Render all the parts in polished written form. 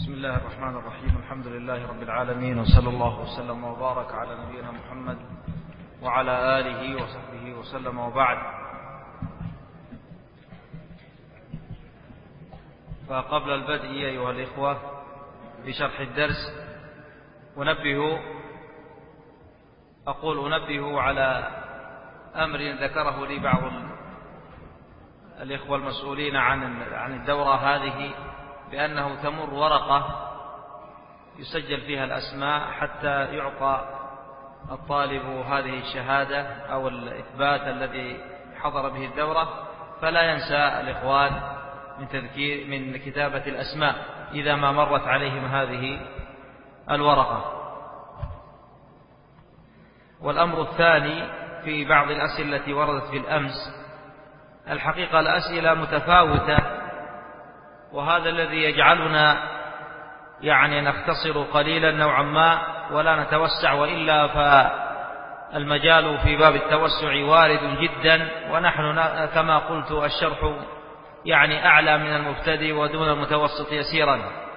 بسم الله الرحمن الرحيم. الحمد لله رب العالمين، وصلى الله وسلم وبارك على نبينا محمد وعلى آله وصحبه وسلم، وبعد. فقبل البدء أيها الإخوة بشرح الدرس أنبه على أمر ذكره لي بعض الإخوة المسؤولين عن الدورة هذه، بأنه تمر ورقة يسجل فيها الأسماء حتى يعطى الطالب هذه الشهادة أو الإثبات الذي حضر به الدورة، فلا ينسى الإخوان من كتابة الأسماء إذا ما مرت عليهم هذه الورقة. والأمر الثاني في بعض الأسئلة التي وردت بالأمس، الحقيقة الأسئلة متفاوتة، وهذا الذي يجعلنا نختصر قليلا نوعا ما ولا نتوسع، وإلا فالمجال في باب التوسع وارد جدا، ونحن كما قلت الشرح أعلى من المبتدئ ودون المتوسط يسيرا.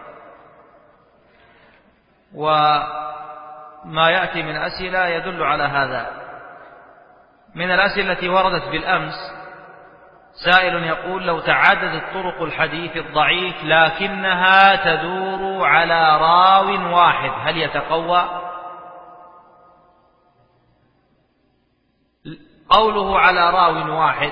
وما يأتي من أسئلة يدل على هذا. من الأسئلة التي وردت بالأمس سائل يقول: لو تعددت طرق الحديث الضعيف لكنها تدور على راو واحد هل يتقوى؟ قوله على راو واحد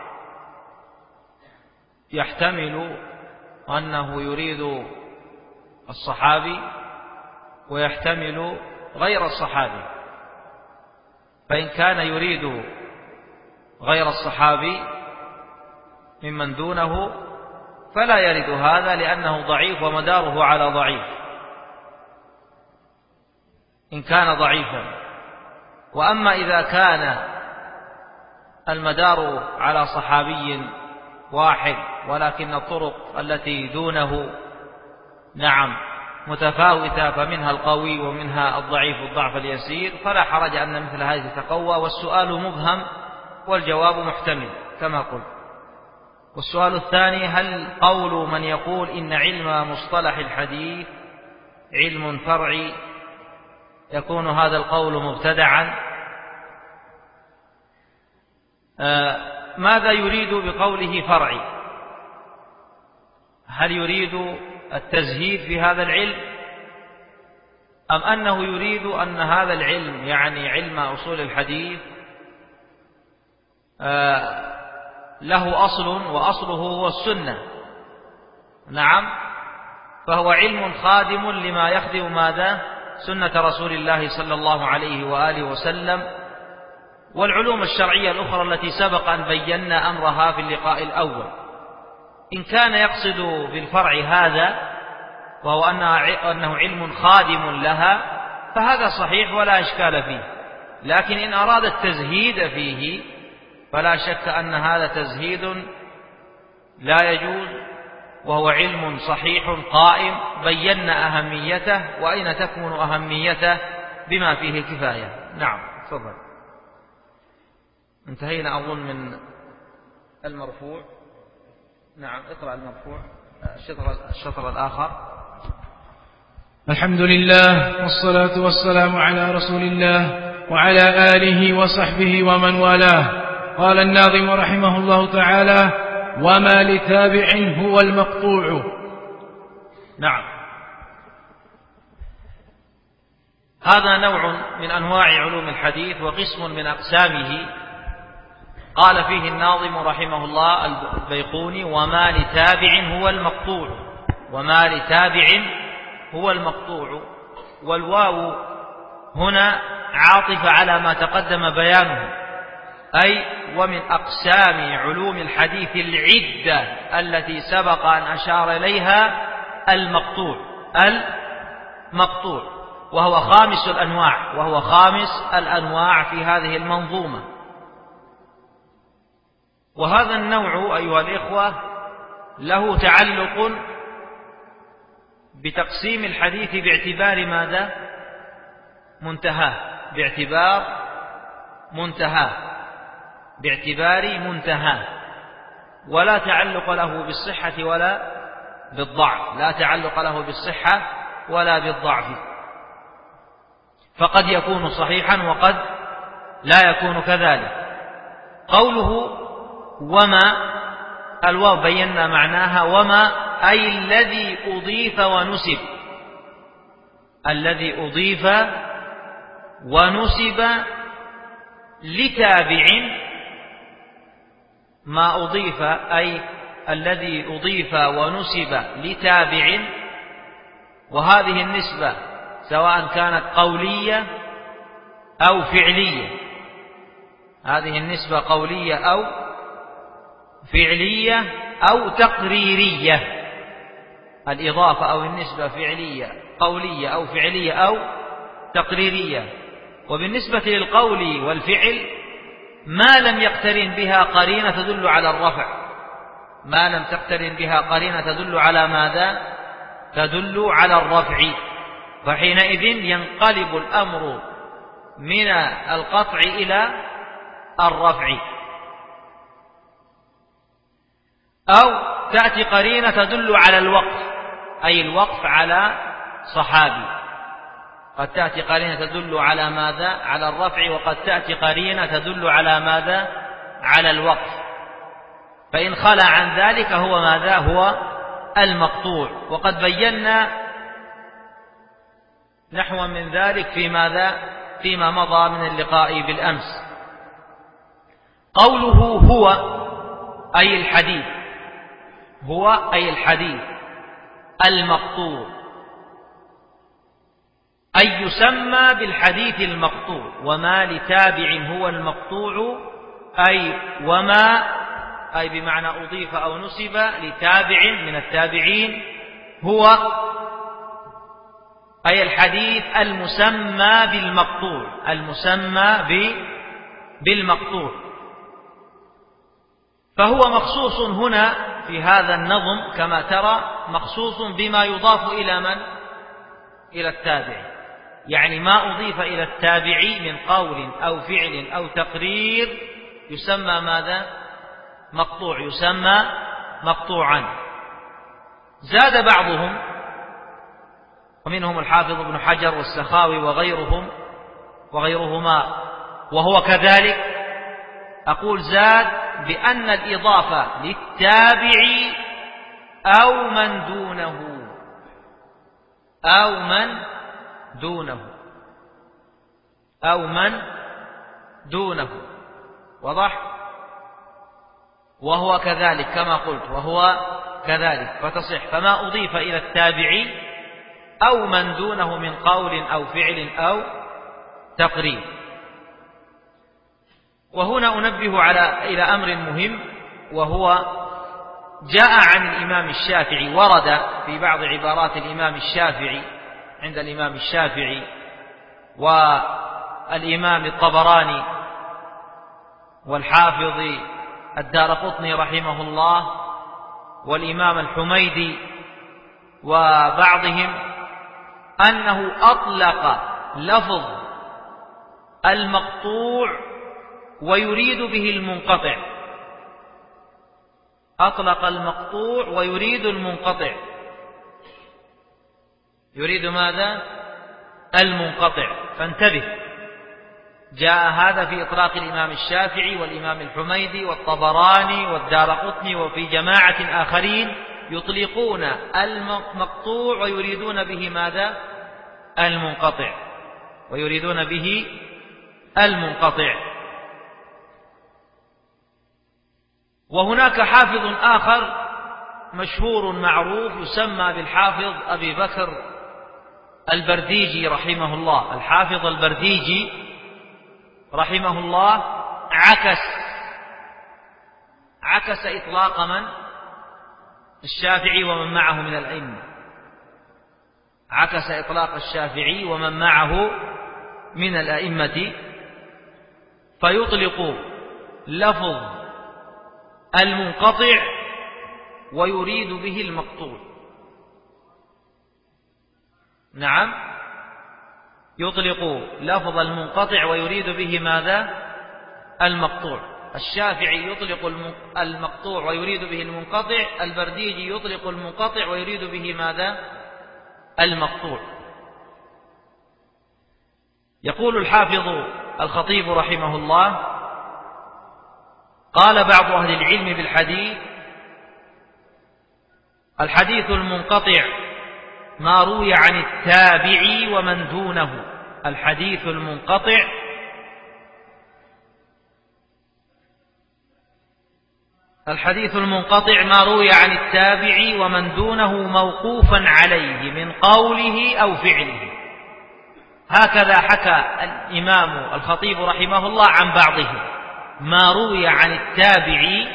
يحتمل أنه يريد الصحابي ويحتمل غير الصحابي، فإن كان يريد غير الصحابي ممن دونه فلا يرد هذا، لأنه ضعيف ومداره على ضعيف إن كان ضعيفا. وأما إذا كان المدار على صحابي واحد ولكن الطرق التي دونه متفاوتة، فمنها القوي ومنها الضعيف الضعف اليسير، فلا حرج أن مثل هذه تتقوى، والسؤال مبهم والجواب محتمل كما قلت. والسؤال الثاني: هل قول من يقول إن علم مصطلح الحديث علم فرعي يكون هذا القول مبتدعا؟ ماذا يريد بقوله فرعي؟ هل يريد التزهيد في هذا العلم، أم أنه يريد أن هذا العلم علم أصول الحديث له أصل وأصله هو السنة؟ نعم، فهو علم خادم لما يخدم ماذا؟ سنة رسول الله صلى الله عليه وآله وسلم، والعلوم الشرعية الأخرى التي سبق أن بينا أمرها في اللقاء الأول. إن كان يقصد بالفرع هذا وهو أنه علم خادم لها فهذا صحيح ولا إشكال فيه، لكن إن أراد التزهيد فيه فلا شك أن هذا تزهيد لا يجوز، وهو علم صحيح قائم بينا أهميته، وأين تكمن أهميته؟ بما فيه الكفاية. نعم، تفضل. انتهينا أظن من المرفوع. نعم، اقرأ المرفوع الشطر الآخر. الحمد لله والصلاة والسلام على رسول الله وعلى آله وصحبه ومن والاه. قال الناظم رحمه الله تعالى: وما لتابع هو المقطوع. نعم، هذا نوع من أنواع علوم الحديث وقسم من أقسامه. قال فيه الناظم رحمه الله البيقوني: وما لتابع هو المقطوع. وما لتابع هو المقطوع، والواو هنا عاطفة على ما تقدم بيانه، أي ومن أقسام علوم الحديث العدة التي سبق أن أشار إليها المقطوع، وهو خامس الأنواع في هذه المنظومة. وهذا النوع أيها الإخوة له تعلق بتقسيم الحديث باعتبار ماذا؟ باعتبار منتهى، ولا تعلق له بالصحة بالضعف، لا تعلق له بالصحة ولا بالضعف، فقد يكون صحيحا وقد لا يكون كذلك. قوله وما، الواو بينا معناها، وما أي الذي أضيف ونسب، الذي أضيف ونسب لتابع، ما أضيف أي الذي أضيف ونسب لتابع، وهذه النسبة سواء كانت قولية أو فعلية، هذه النسبة قولية أو فعلية أو تقريرية، الإضافة أو النسبة فعلية قولية أو فعلية أو تقريرية. وبالنسبة للقول والفعل ما لم يقترن بها قرينة تدل على الرفع، ما لم تقترن بها قرينة تدل على ماذا؟ تدل على الرفع، فحينئذ ينقلب الأمر من القطع إلى الرفع. أو تأتي قرينة تدل على الوقف، أي الوقف على صحابي، قد تأتي قرينة تدل على ماذا؟ على الرفع، وقد تأتي قرينة تدل على ماذا؟ على الوقف، فإن خلى عن ذلك هو ماذا؟ هو المقطوع، وقد بينا نحو من ذلك في ماذا؟ فيما مضى من اللقاء بالأمس. قوله هو أي الحديث، هو أي الحديث المقطوع، أي يسمى بالحديث المقطوع، وما لتابع هو المقطوع، أي وما أي بمعنى أضيف أو نسب لتابع من التابعين، هو أي الحديث المسمى بالمقطوع، المسمى بالمقطوع. فهو مخصوص هنا في هذا النظم كما ترى، مخصوص بما يضاف إلى من؟ إلى التابع، يعني ما أضيف إلى التابع من قول أو فعل أو تقرير يسمى ماذا؟ مقطوع، يسمى مقطوعا. زاد بعضهم ومنهم الحافظ ابن حجر والسخاوي وغيرهما وهو كذلك، أقول زاد بأن الإضافة للتابع أو من دونه، أو من دونه، أو من دونه، وضح؟ وهو كذلك كما قلت، وهو كذلك فتصح، فما أضيف إلى التابع أو من دونه من قول أو فعل أو تقرير. وهنا أنبه إلى أمر مهم، وهو جاء عن الإمام الشافعي، ورد في بعض عبارات الإمام الشافعي عند الإمام الشافعي والإمام الطبراني والحافظ الدارقطني رحمه الله والإمام الحميدي وبعضهم، أنه أطلق لفظ المقطوع ويريد به المنقطع، أطلق المقطوع ويريد المنقطع، يريد ماذا؟ المنقطع. فانتبه، جاء هذا في إطلاق الإمام الشافعي والإمام الحميدي والطبراني والدارقطني، وفي جماعة آخرين يطلقون المقطوع ويريدون به ماذا؟ المنقطع، ويريدون به المنقطع. وهناك حافظ آخر مشهور معروف يسمى بالحافظ أبي بكر البرديجي رحمه الله. الحافظ البرديجي رحمه الله عكس إطلاق من؟ الشافعي ومن معه من الأئمة، عكس إطلاق الشافعي ومن معه من الأئمة، فيطلق لفظ المنقطع ويريد به المقطوع. نعم، يطلق لفظ المنقطع ويريد به ماذا؟ المقطوع. الشافعي يطلق المقطوع ويريد به المنقطع، البرديجي يطلق المنقطع ويريد به ماذا؟ المقطوع. يقول الحافظ الخطيب رحمه الله: قال بعض أهل العلم بالحديث: الحديث المنقطع ما روي عن التابع ومن دونه. الحديث المنقطع ما روي عن التابع ومن دونه موقوفا عليه من قوله أو فعله. هكذا حكى الإمام الخطيب رحمه الله عن بعضه: ما روي عن التابع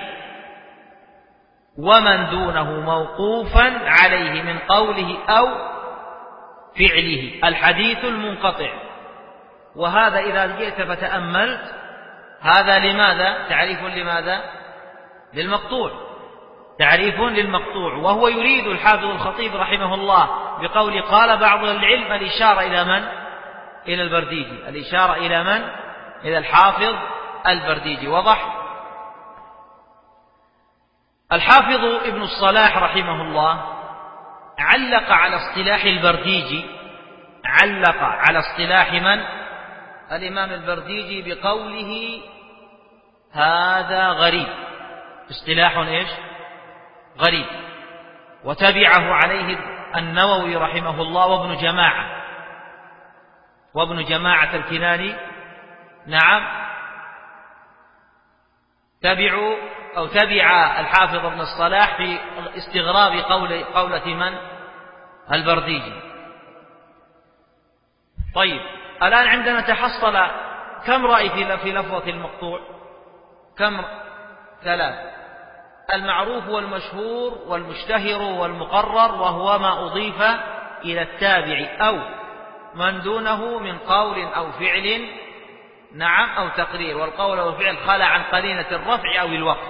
ومن دونه موقوفا عليه من قوله أو فعله، الحديث المنقطع. وهذا إذا جئت فتأملت هذا لماذا؟ تعريف لماذا؟ للمقطوع، تعريف للمقطوع. وهو يريد الحافظ الخطيب رحمه الله بقول قال بعض العلم الإشارة إلى من؟ إلى البرديجي. الإشارة إلى من؟ إلى الحافظ البرديجي. وضح؟ الحافظ ابن الصلاح رحمه الله علق على اصطلاح البرديجي، علق على اصطلاح من؟ الإمام البرديجي بقوله: هذا غريب. اصطلاح ايش؟ غريب. وتبعه عليه النووي رحمه الله وابن جماعة الكناني. نعم، تبع الحافظ ابن الصلاح في استغراب قولة من؟ البرديجي. طيب، الآن عندنا تحصل كم رأي في لفظة المقطوع؟ كم؟ 3: المعروف والمشهور والمشتهر والمقرر، وهو ما أضيف إلى التابع أو من دونه من قول أو فعل، نعم، أو تقرير، والقول والفعل خلى عن قرينة الرفع أو الوقف.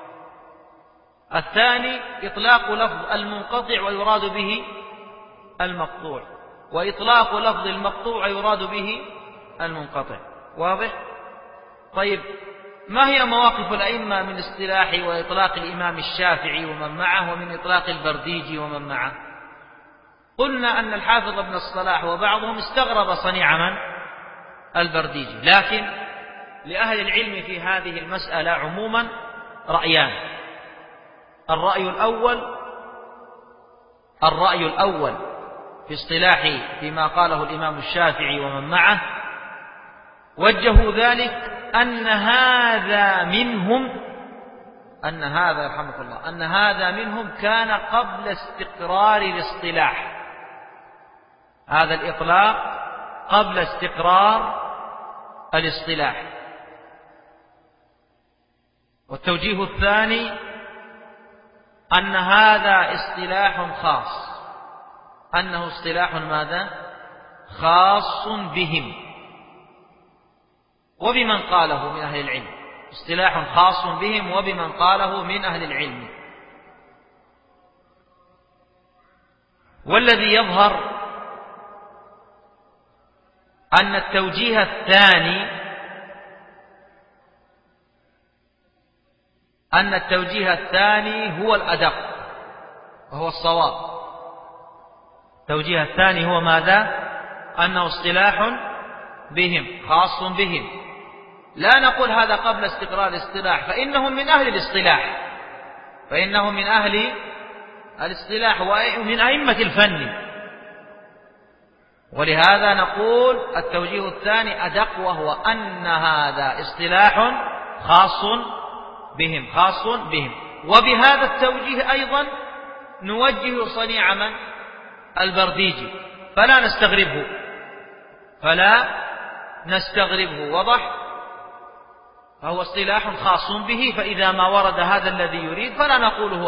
الثاني: إطلاق لفظ المنقطع ويراد به المقطوع، وإطلاق لفظ المقطوع ويراد به المنقطع. واضح؟ طيب، ما هي مواقف الأئمة من اصطلاح وإطلاق الإمام الشافعي ومن معه، ومن إطلاق البرديجي ومن معه؟ قلنا أن الحافظ ابن الصلاح وبعضهم استغرب صنيع من؟ البرديجي. لكن لأهل العلم في هذه المسألة عموما رأيان: الرأي الأول في اصطلاح فيما قاله الإمام الشافعي ومن معه، وجهوا ذلك أن هذا منهم كان قبل استقرار الاصطلاح. هذا الإطلاق قبل استقرار الاصطلاح. والتوجيه الثاني أن هذا اصطلاح خاص، أنه اصطلاح ماذا؟ خاص بهم وبمن قاله من أهل العلم، اصطلاح خاص بهم وبمن قاله من أهل العلم. والذي يظهر أن التوجيه الثاني هو الأدق وهو الصواب. التوجيه الثاني هو ماذا؟ أنه اصطلاح بهم، خاص بهم. لا نقول هذا قبل استقرار الاصطلاح، فإنهم من أهل الاصطلاح ومن أئمة الفن. ولهذا نقول التوجيه الثاني أدق، وهو أن هذا اصطلاح خاص بهم. وبهذا التوجيه أيضا نوجه صنيع من؟ البرديجي، فلا نستغربه. وضح؟ فهو اصطلاح خاص به، فإذا ما ورد هذا الذي يريد فلا نقول هو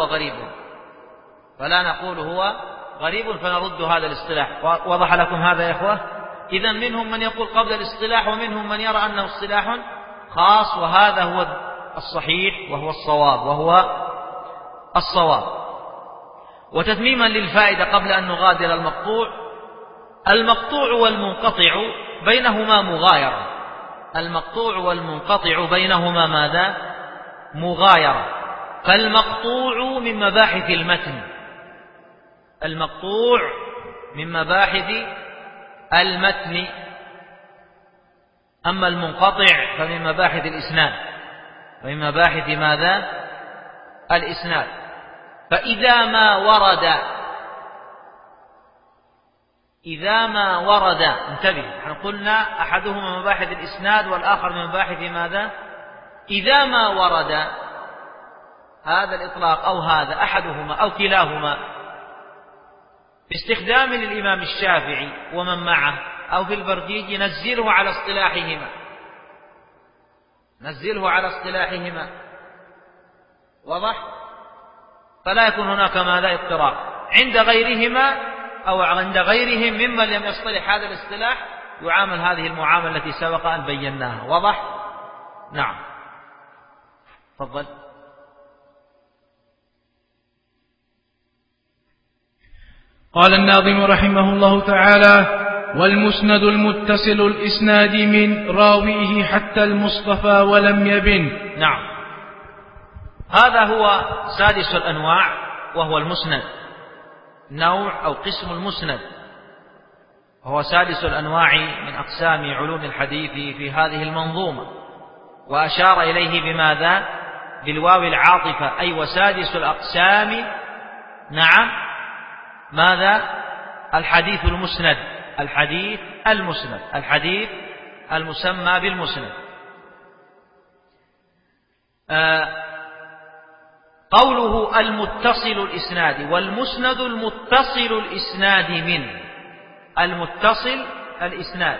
غريب، فنرد هذا الاصطلاح. وضح لكم هذا يا إخوة؟ إذن منهم من يقول قبل الاصطلاح، ومنهم من يرى أنه اصطلاح خاص، وهذا هو الصحيح وهو الصواب. وتتميما للفائدة قبل أن نغادر المقطوع والمنقطع بينهما مغايرة. المقطوع والمنقطع بينهما ماذا؟ مغايرة. فالمقطوع من مباحث المتن، المقطوع من مباحث المتن، أما المنقطع فمن مباحث الإسناد، ومن مباحث ماذا؟ الإسناد. فإذا ما ورد انتبه، نحن قلنا أحدهما من مباحث الإسناد والآخر من مباحث ماذا؟ إذا ما ورد هذا الإطلاق أو هذا أحدهما أو كلاهما باستخدام للإمام الشافعي ومن معه أو في البرديج نزله على اصطلاحهما، واضح؟ فلا يكون هناك ماذا؟ اضطراب. عند غيرهما أو عند غيرهم ممن لم يصطلح هذا الاصطلاح يعامل هذه المعاملة التي سبق أن بيناها، واضح؟ نعم، تفضل. قال الناظم رحمه الله تعالى: والمسند المتصل الإسناد من راويه حتى المصطفى ولم يبن. نعم، هذا هو سادس الأنواع، وهو المسند، نوع أو قسم المسند، وهو سادس الأنواع من أقسام علوم الحديث في هذه المنظومة، وأشار إليه بماذا؟ بالواو العاطفة، أي وسادس الأقسام. نعم، ماذا؟ الحديث المسند، الحديث المسند، الحديث المسمى بالمسند. قوله المتصل الإسناد، والمسند المتصل الإسناد من، المتصل الإسناد،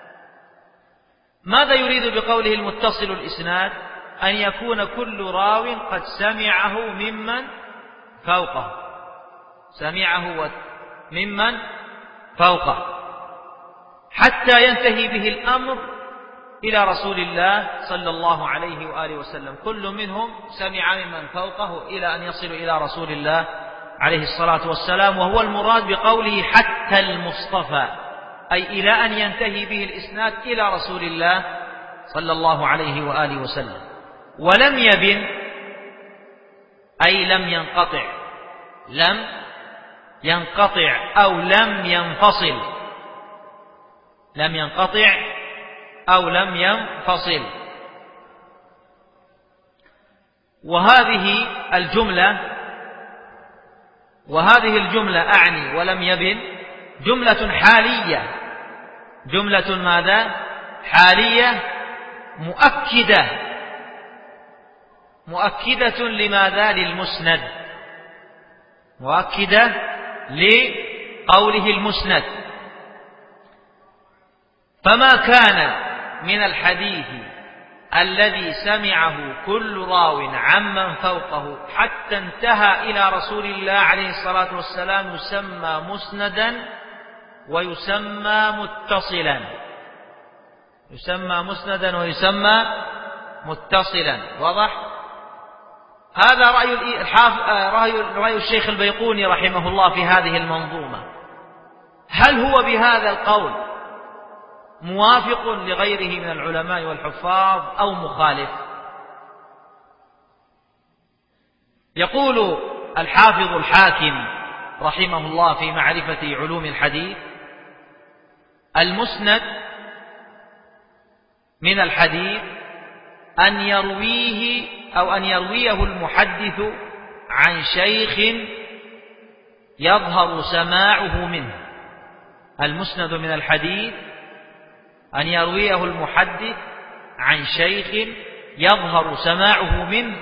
ماذا يريد بقوله المتصل الإسناد؟ أن يكون كل راو قد سمعه ممن فوقه، سمعه ممن فوقه، حتى ينتهي به الأمر إلى رسول الله صلى الله عليه وآله وسلم. كل منهم سمع ممن فوقه إلى أن يصل إلى رسول الله عليه الصلاة والسلام، وهو المراد بقوله حتى المصطفى، أي إلى أن ينتهي به الإسناد إلى رسول الله صلى الله عليه وآله وسلم. ولم يبن أي لم ينقطع، لم ينقطع أو لم ينفصل، لم ينقطع أو لم ينفصل. وهذه الجملة أعني ولم يبن جملة حالية، جملة ماذا؟ حالية مؤكدة لماذا؟ للمسند، مؤكدة لقوله المسند. فما كان من الحديث الذي سمعه كل راو عمن فوقه حتى انتهى إلى رسول الله عليه الصلاة والسلام يسمى مسندا ويسمى متصلا، يسمى مسندا ويسمى متصلا، واضح؟ هذا رأي الشيخ البيقوني رحمه الله في هذه المنظومة. هل هو بهذا القول موافق لغيره من العلماء والحفاظ أو مخالف؟ يقول الحافظ الحاكم رحمه الله في معرفة علوم الحديث: المسند من الحديث أن يرويه أو أن يرويه المحدث عن شيخ يظهر سماعه منه. المسند من الحديث أن يرويه المحدث عن شيخ يظهر سماعه منه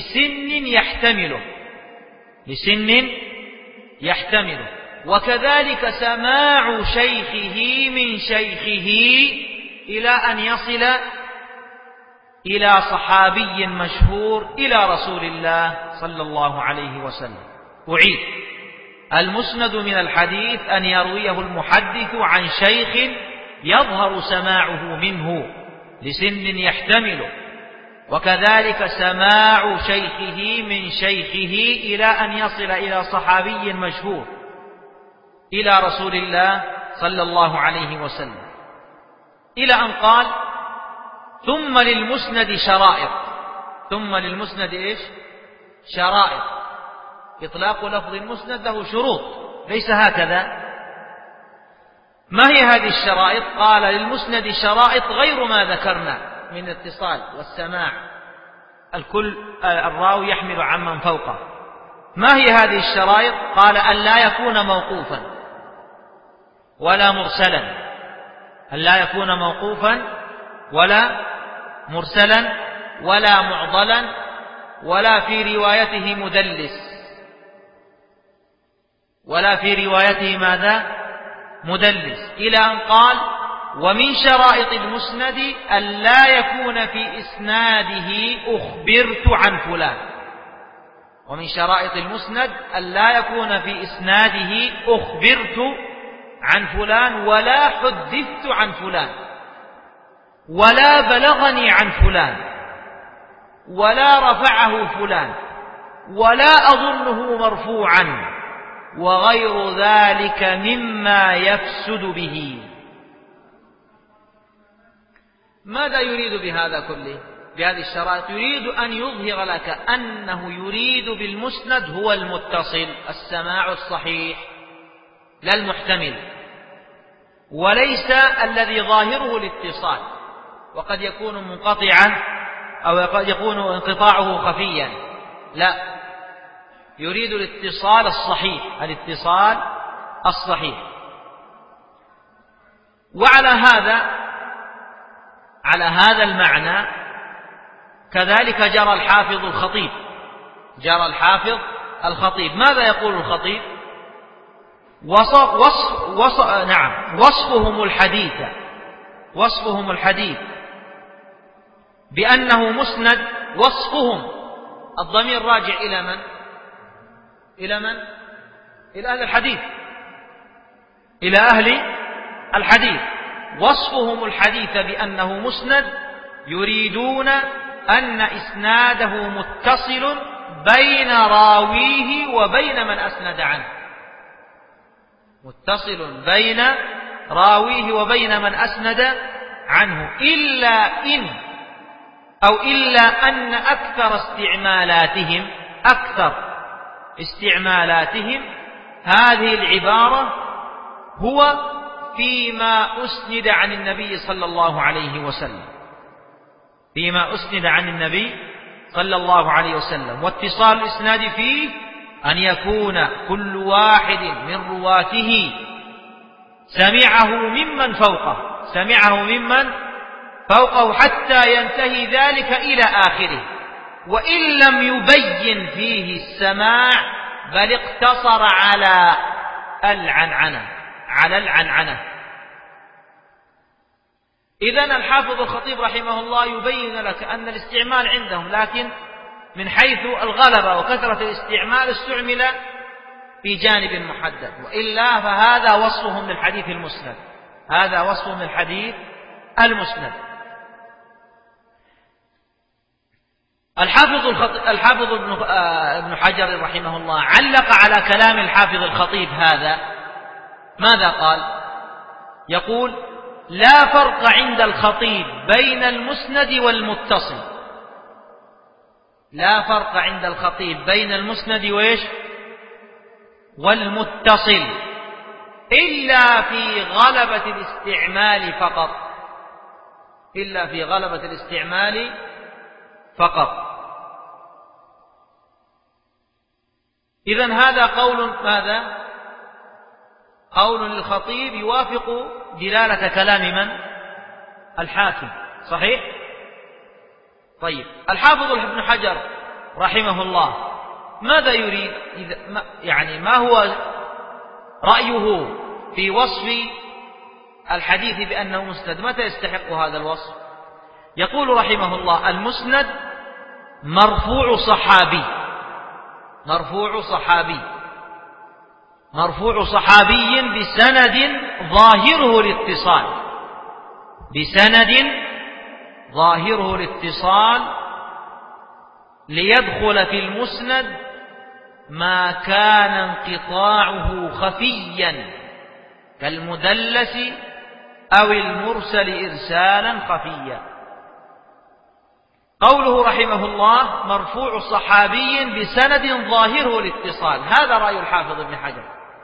لسن يحتمله، وكذلك سماع شيخه من شيخه إلى أن يصل إلى صحابي مشهور إلى رسول الله صلى الله عليه وسلم. أعيد: المسند من الحديث أن يرويه المحدث عن شيخ يظهر سماعه منه لسن يحتمله، وكذلك سماع شيخه من شيخه إلى أن يصل إلى صحابي مشهور إلى رسول الله صلى الله عليه وسلم، إلى أن قال: ثم للمسند شرائط. ثم للمسند إيش؟ شرائط. إطلاق لفظ المسند له شروط، ليس هكذا. ما هي هذه الشرائط؟ قال للمسند شرائط غير ما ذكرنا من الاتصال والسماع، الكل الراوي يحمل عمن فوقه. ما هي هذه الشرائط؟ قال أن لا يكون موقوفا ولا مرسلا، أن لا يكون موقوفا ولا مرسلا ولا معضلا ولا في روايته مدلس، ولا في روايته ماذا؟ مدلس، إلى أن قال ومن شرائط المسند أن لا يكون في إسناده أخبرت عن فلان. ومن شرائط المسند أن لا يكون في إسناده أخبرت عن فلان ولا حدثت عن فلان ولا بلغني عن فلان ولا رفعه فلان ولا أظنه مرفوعا وغير ذلك مما يفسد به. ماذا يريد بهذا كله؟ بهذه الشرائط يريد أن يظهر لك أنه يريد بالمسند هو المتصل، السماع الصحيح لا المحتمل، وليس الذي ظاهره الاتصال، وقد يكون منقطعا أو قد يكون انقطاعه خفيا. لا، يريد الاتصال الصحيح، الاتصال الصحيح. وعلى هذا المعنى كذلك جرى الحافظ الخطيب. جرى الحافظ الخطيب. ماذا يقول الخطيب؟ وصفهم الحديث بأنه مسند. وصفهم، الضمير راجع إلى من؟ إلى من؟ إلى أهل الحديث، إلى أهل الحديث. وصفهم الحديث بأنه مسند يريدون أن إسناده متصل بين راويه وبين من أسند عنه، متصل بين راويه وبين من أسند عنه، إلا أن أكثر استعمالاتهم هذه العبارة هو فيما أسند عن النبي صلى الله عليه وسلم، فيما أسند عن النبي صلى الله عليه وسلم. واتصال الإسناد فيه أن يكون كل واحد من رواته سمعه ممن فوقه حتى ينتهي ذلك إلى آخره، وإن لم يبين فيه السماع بل اقتصر على العنعنة. إذن الحافظ الخطيب رحمه الله يبين لك أن الاستعمال عندهم، لكن من حيث الغلبة وكثرة الاستعمال استعمل في جانب محدد، وإلا فهذا وصفهم للحديث المسند، هذا وصفهم للحديث المسند. الحافظ ابن حجر رحمه الله علق على كلام الحافظ الخطيب هذا، ماذا قال؟ يقول: لا فرق عند الخطيب بين المسند والمتصل. لا فرق عند الخطيب بين المسند والمتصل إلا في غلبة الاستعمال فقط، إلا في غلبة الاستعمال فقط. إذن هذا قول ماذا؟ قول للخطيب يوافق دلالة كلام من؟ الحاكم، صحيح؟ طيب، الحافظ ابن حجر رحمه الله ماذا يريد؟ يعني ما هو رأيه في وصف الحديث بأنه مسند؟ متى يستحق هذا الوصف؟ يقول رحمه الله: المسند مرفوع صحابي بسند ظاهره الاتصال ليدخل في المسند ما كان انقطاعه خفيا كالمدلس أو المرسل إرسالا خفيا. قوله رحمه الله مرفوع صحابي بسند ظاهره الاتصال، هذا رأي الحافظ ابن حجر،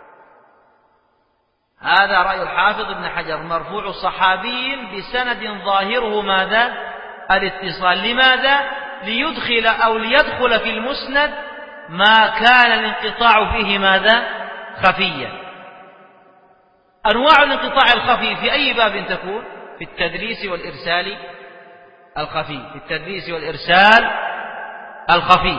هذا رأي الحافظ ابن حجر، مرفوع صحابي بسند ظاهره ماذا؟ الاتصال. لماذا؟ ليدخل أو ليدخل في المسند ما كان الانقطاع فيه ماذا؟ خفيا. أنواع الانقطاع الخفي في أي باب تكون؟ في التدليس والإرسال الخفي، في التدليس والإرسال الخفي.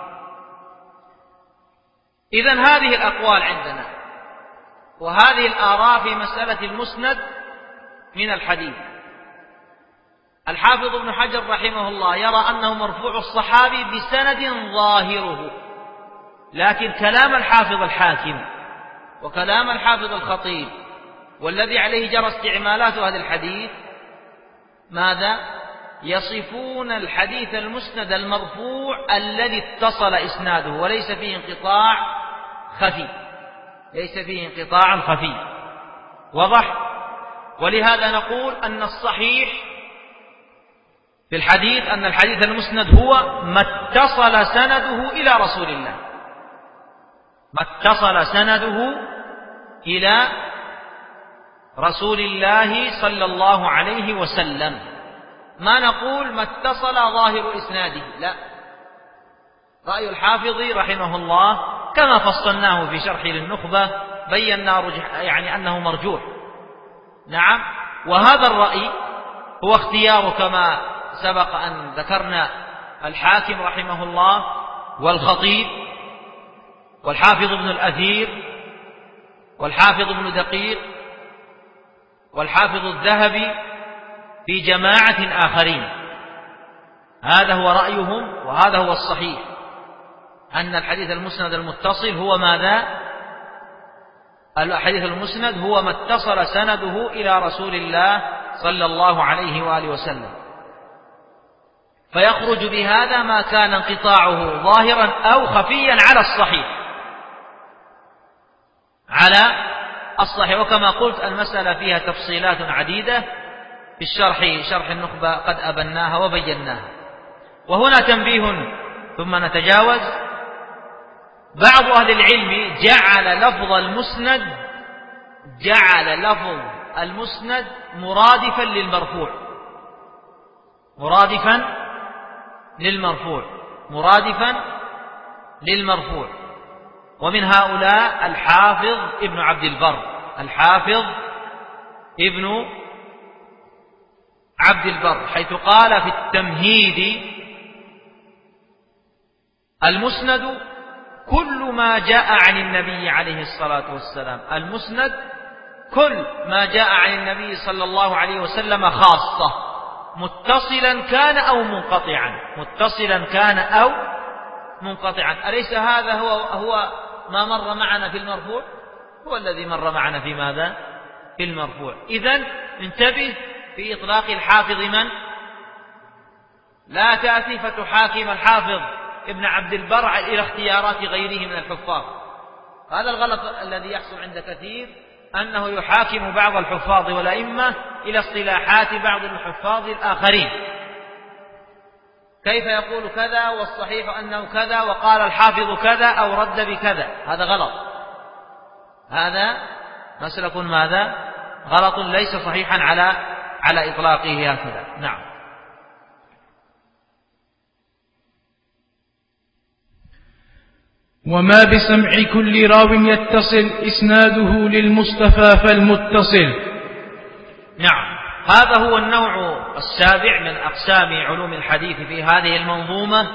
إذن هذه الأقوال عندنا وهذه الآراء في مسألة المسند من الحديث. الحافظ ابن حجر رحمه الله يرى أنه مرفوع الصحابي بسند ظاهره، لكن كلام الحافظ الحاكم وكلام الحافظ الخطيب والذي عليه جرى استعمالات أهل الحديث ماذا؟ يصفون الحديث المسند المرفوع الذي اتصل إسناده وليس فيه انقطاع خفي، ليس فيه انقطاع خفي. واضح؟ ولهذا نقول أن الصحيح في الحديث أن الحديث المسند هو ما اتصل سنده إلى رسول الله، ما اتصل سنده إلى رسول الله صلى الله عليه وسلم. ما نقول ما اتصل ظاهر إسناده، لا، رأي الحافظ رحمه الله كما فصلناه في شرح للنخبة بينا يعني أنه مرجوح. نعم، وهذا الرأي هو اختيار كما سبق أن ذكرنا الحاكم رحمه الله والخطيب والحافظ ابن الأثير والحافظ ابن دقيق والحافظ الذهبي في جماعة آخرين. هذا هو رأيهم وهذا هو الصحيح، أن الحديث المسند المتصل هو ماذا؟ الحديث المسند هو ما اتصل سنده إلى رسول الله صلى الله عليه وآله وسلم، فيخرج بهذا ما كان انقطاعه ظاهرا أو خفيا على الصحيح، على الصحيح. وكما قلت المسألة فيها تفصيلات عديدة في شرح النخبة قد أبناها وبيناها. وهنا تنبيه ثم نتجاوز. بعض أهل العلم جعل لفظ المسند مرادفا للمرفوع، مرادفا للمرفوع. ومن هؤلاء الحافظ ابن عبد البر، الحافظ ابن عبد البر، حيث قال في التمهيد: المسند كل ما جاء عن النبي عليه الصلاة والسلام، المسند كل ما جاء عن النبي صلى الله عليه وسلم خاصة، متصلا كان أو منقطعا، متصلا كان أو منقطعا. أليس هذا هو ما مر معنا في المرفوع؟ هو الذي مر معنا في ماذا؟ في المرفوع. إذن انتبه في إطلاق الحافظ من؟ لا تأتي فتحاكم الحافظ ابن عبد البر إلى اختيارات غيره من الحفاظ. هذا الغلط الذي يحصل عند كثير، أنه يحاكم بعض الحفاظ والأئمة إلى اصطلاحات بعض الحفاظ الآخرين، كيف يقول كذا والصحيح أنه كذا وقال الحافظ كذا أو رد بكذا. هذا غلط، هذا مسلك ماذا؟ غلط، ليس صحيحا على إطلاقه هكذا. نعم. وما بسمع كل راو يتصل إسناده للمصطفى فالمتصل. نعم، هذا هو النوع السابع من أقسام علوم الحديث في هذه المنظومة،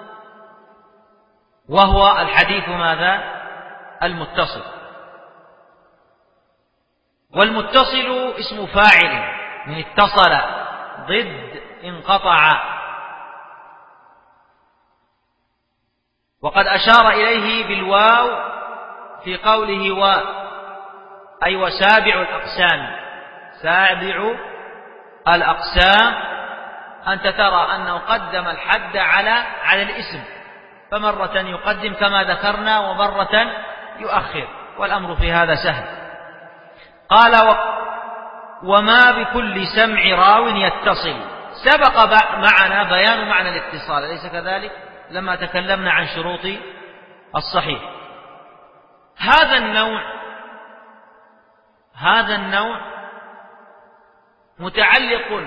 وهو الحديث ماذا؟ المتصل. والمتصل اسم فاعل من اتصل، ضد انقطع. وقد أشار إليه بالواو في قوله أي وسابع الأقسام، سابع الأقسام. أنت ترى أنه قدم الحد على الاسم، فمرة يقدم كما ذكرنا ومرة يؤخر، والأمر في هذا سهل. قال وما بكل سمع راو يتصل. سبق معنا بيان معنى الاتصال، أليس كذلك؟ لما تكلمنا عن شروط الصحيح. هذا النوع متعلق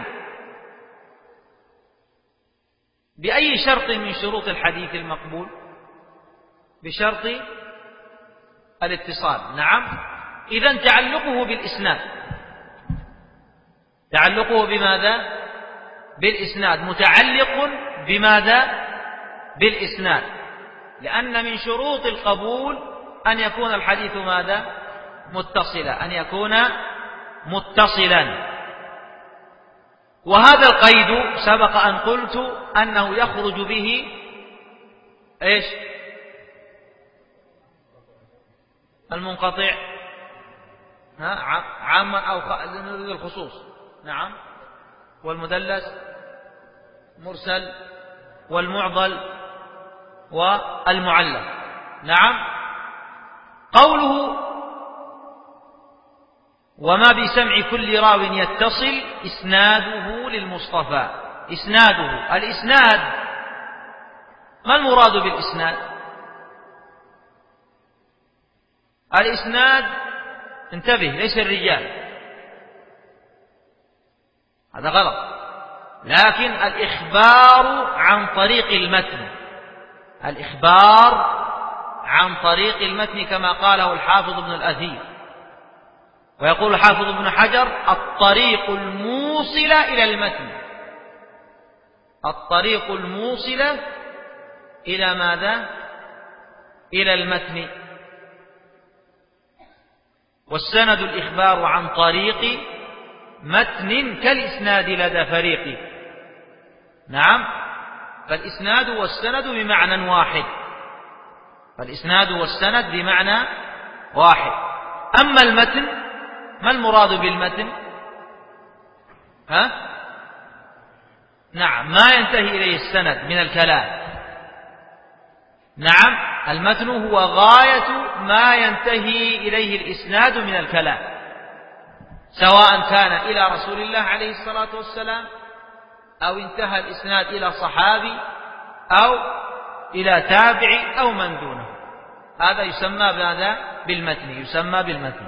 بأي شرط من شروط الحديث المقبول؟ بشرط الاتصال. نعم. إذن تعلقه بالإسناد. تعلقه بماذا؟ بالإسناد. متعلق بماذا؟ بالإسناد، لأن من شروط القبول أن يكون الحديث ماذا؟ متصلا، أن يكون متصلا. وهذا القيد سبق أن قلت أنه يخرج به إيش؟ المنقطع عاما أو الخصوص. نعم. والمدلس مرسل والمعضل والمعلق. نعم. قوله وما بسمع كل راو يتصل إسناده للمصطفى. إسناده، الإسناد ما المراد بالإسناد؟ الإسناد انتبه ليس الرجال، هذا غلط، لكن الإخبار عن طريق المتن. الإخبار عن طريق المتن كما قاله الحافظ ابن الأثير. ويقول الحافظ ابن حجر الطريق الموصلة إلى المتن. الطريق الموصلة إلى ماذا؟ إلى المتن. والسند الإخبار عن طريق متن كالإسناد لدى فريق. نعم. فالإسناد والسند بمعنى واحد. فالإسناد والسند بمعنى واحد. أما المتن، ما المراد بالمتن؟ نعم، ما ينتهي إليه السند من الكلام. نعم، المتن هو غاية ما ينتهي إليه الإسناد من الكلام، سواء كان إلى رسول الله عليه الصلاة والسلام، أو انتهى الإسناد إلى صحابي، أو إلى تابعي، أو من دونه. هذا يسمى بماذا؟ بالمتن، يسمى بالمتن.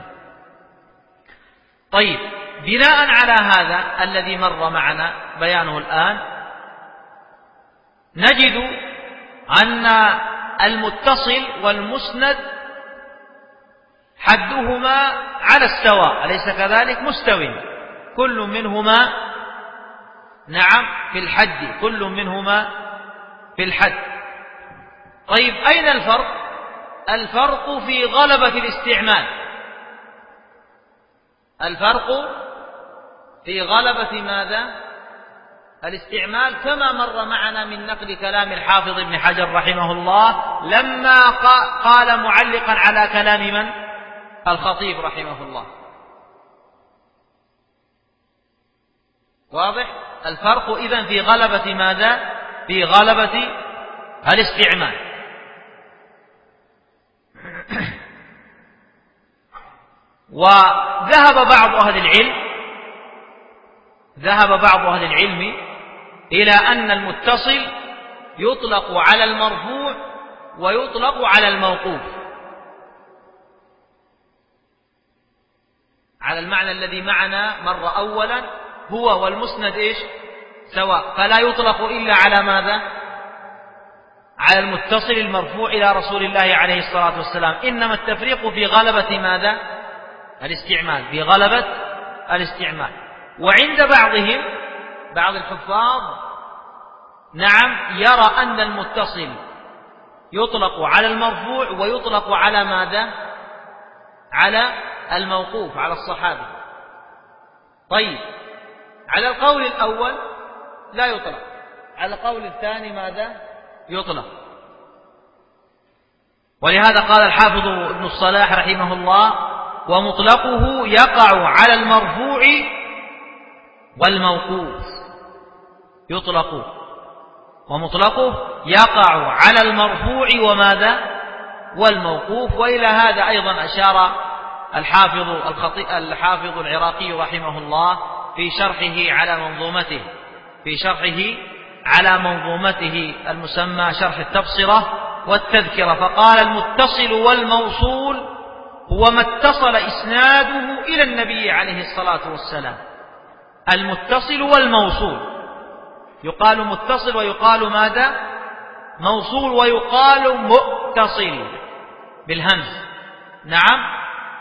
طيب، بناء على هذا الذي مر معنا بيانه الآن، نجد أن المتصل والمسند حدهما على السواء، أليس كذلك؟ مستوي، كل منهما نعم في الحد، كل منهما في الحد. طيب، أين الفرق؟ الفرق في غلبة الاستعمال. الفرق في غلبة ماذا؟ الاستعمال، كما مر معنا من نقل كلام الحافظ ابن حجر رحمه الله لما قال معلقا على كلام من؟ الخطيب رحمه الله. واضح؟ الفرق إذن في غلبة ماذا؟ في غلبة الاستعمال. وذهب بعض أهل العلم إلى أن المتصل يطلق على المرفوع ويطلق على الموقوف، على المعنى الذي معنا مر أولا، هو والمسند إيش؟ سواء، فلا يطلق إلا على ماذا؟ على المتصل المرفوع إلى رسول الله عليه الصلاة والسلام. إنما التفريق في غلبة ماذا؟ الاستعمال، في غلبة الاستعمال. وعند بعض الحفاظ نعم يرى أن المتصل يطلق على المرفوع ويطلق على ماذا؟ على الموقوف، على الصحابي. طيب، على القول الأول لا يطلق، على القول الثاني ماذا؟ يطلق. ولهذا قال الحافظ ابن الصلاح رحمه الله ومطلقه يقع على المرفوع والموقوف. يطلق ومطلقه يقع على المرفوع وماذا؟ والموقوف. وإلى هذا أيضا أشار الحافظ العراقي رحمه الله في شرحه على منظومته في شرحه على منظومته المسمى شرح التبصرة والتذكرة، فقال: المتصل والموصول هو ما اتصل إسناده إلى النبي عليه الصلاة والسلام. المتصل والموصول، يقال متصل ويقال ماذا؟ موصول، ويقال متصل بالهمز. نعم،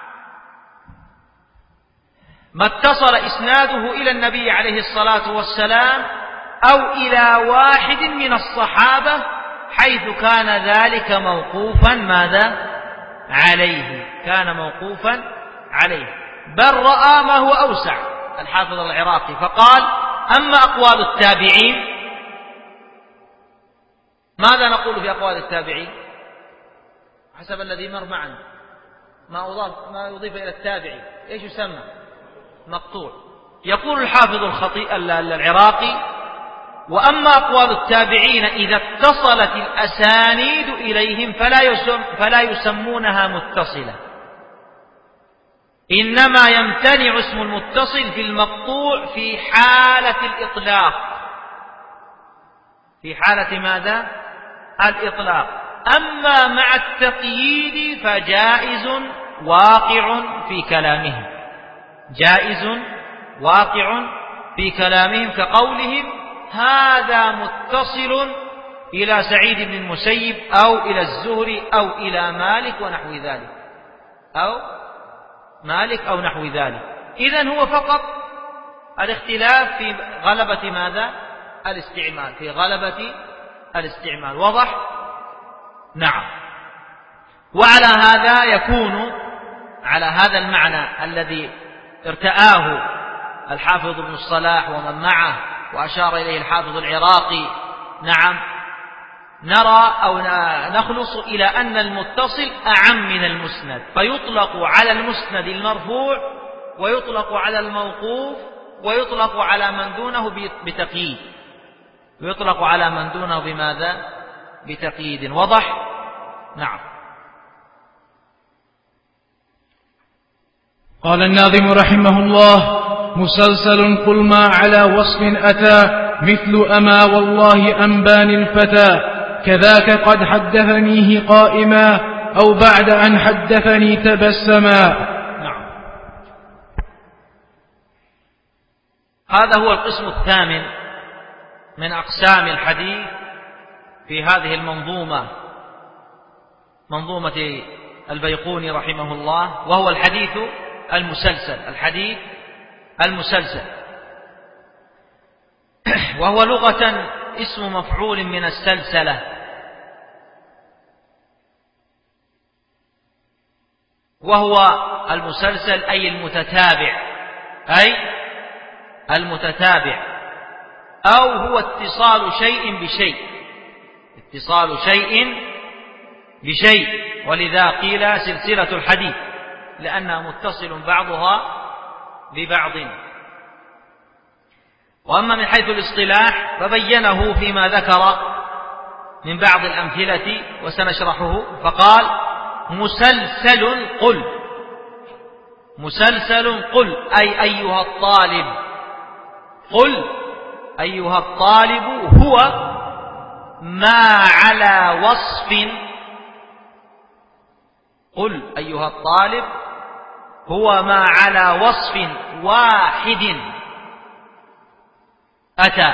ما اتصل إسناده إلى النبي عليه الصلاة والسلام أو إلى واحد من الصحابة، حيث كان ذلك موقوفا ماذا؟ عليه، كان موقوفا عليه، بل رأى ما هو أوسع الحافظ العراقي فقال: أما أقوال التابعين، ماذا نقول في أقوال التابعين؟ حسب الذي مر معنا، ما يضيف إلى التابعي إيش يسمى؟ مقطوع. يقول الحافظ العراقي: وأما أقوال التابعين إذا اتصلت الأسانيد إليهم فلا يسمونها متصلة، إنما يمتنع اسم المتصل في المقطوع في حالة الإطلاق. في حالة ماذا؟ الإطلاق. أما مع التقييد فجائز واقع في كلامهم، جائز واقع في كلامهم، كقولهم: هذا متصل إلى سعيد بن المسيب أو إلى الزهري أو إلى مالك ونحو ذلك، أو مالك أو نحو ذلك. إذن هو فقط الاختلاف في غلبة ماذا؟ الاستعمال، في غلبة الاستعمال. واضح؟ نعم. وعلى هذا يكون، على هذا المعنى الذي ارتآه الحافظ ابن الصلاح ومن معه وأشار إليه الحافظ العراقي، نعم، نرى أو نخلص إلى أن المتصل أعم من المسند، فيطلق على المسند المرفوع، ويطلق على الموقوف، ويطلق على من دونه بتقييد، ويطلق على من دونه بماذا؟ بتقييد. وضح؟ نعم. قال الناظم رحمه الله: مسلسل قل ما على وصف أتى، مثل أما والله أنباني الفتى، كذاك قد حدثنيه قائما، أو بعد أن حدثني تبسما. نعم. هذا هو القسم الثامن من أقسام الحديث في هذه المنظومة، منظومة البيقوني رحمه الله، وهو الحديث المسلسل. الحديث المسلسل وهو لغة اسم مفعول من السلسلة، وهو المسلسل أي المتتابع، أي المتتابع، أو هو اتصال شيء بشيء، اتصال شيء بشيء، ولذا قيل سلسلة الحديث لأنها متصل بعضها ببعض. وأما من حيث الاصطلاح فبينه فيما ذكر من بعض الأمثلة وسنشرحه، فقال: مسلسل قل، مسلسل قل أي أيها الطالب، قل أيها الطالب هو ما على وصف، قل أيها الطالب هو ما على وصف واحد أتى،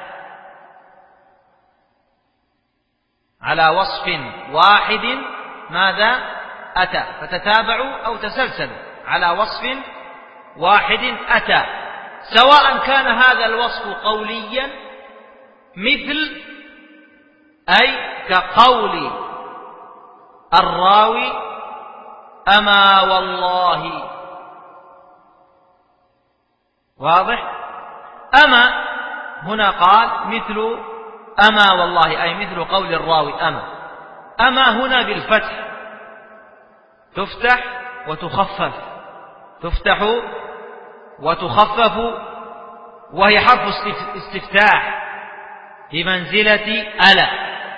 على وصف واحد ماذا؟ أتى، فتتابعوا أو تسلسلوا على وصف واحد أتى، سواء كان هذا الوصف قوليا، مثل أي كقول الراوي: أما والله. واضح؟ أما هنا قال مثل أما والله، أي مثل قول الراوي أما. أما هنا بالفتح، تفتح وتخفف، تفتح وتخفف، وهي حرف استفتاح بمنزلة ألا،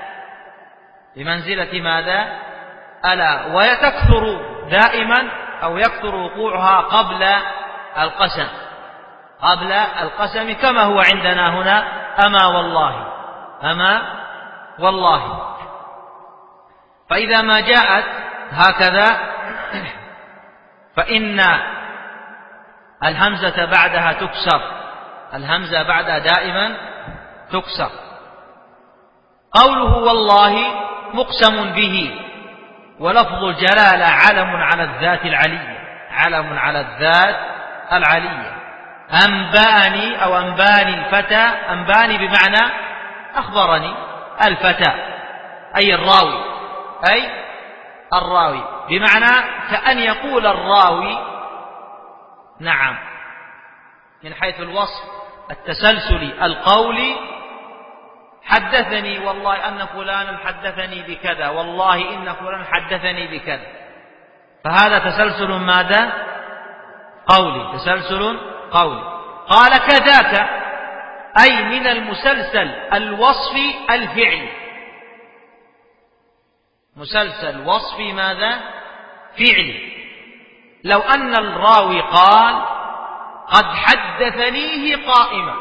بمنزلة ماذا؟ ألا. ويتكثر دائما أو يكثر وقوعها قبل القسم، قبل القسم، كما هو عندنا هنا أما والله، أما والله. فإذا ما جاءت هكذا فإن الهمزة بعدها تكسر، الهمزة بعدها دائما تكسر. قوله والله مقسم به، ولفظ الجلالة علم على الذات العلية، علم على الذات العلية. أنبأني أو أنباني الفتى، أنباني بمعنى أخبرني الفتى أي الراوي، أي الراوي، بمعنى كأن يقول الراوي نعم من حيث الوصف التسلسلي القولي حدثني والله أن فلانا حدثني بكذا، والله إن فلانا حدثني بكذا، فهذا تسلسل ماذا؟ قولي، تسلسل قولي. قال كذاك أي من المسلسل الوصفي الفعلي، مسلسل وصفي ماذا؟ فعلي. لو أن الراوي قال قد حدثنيه قائما،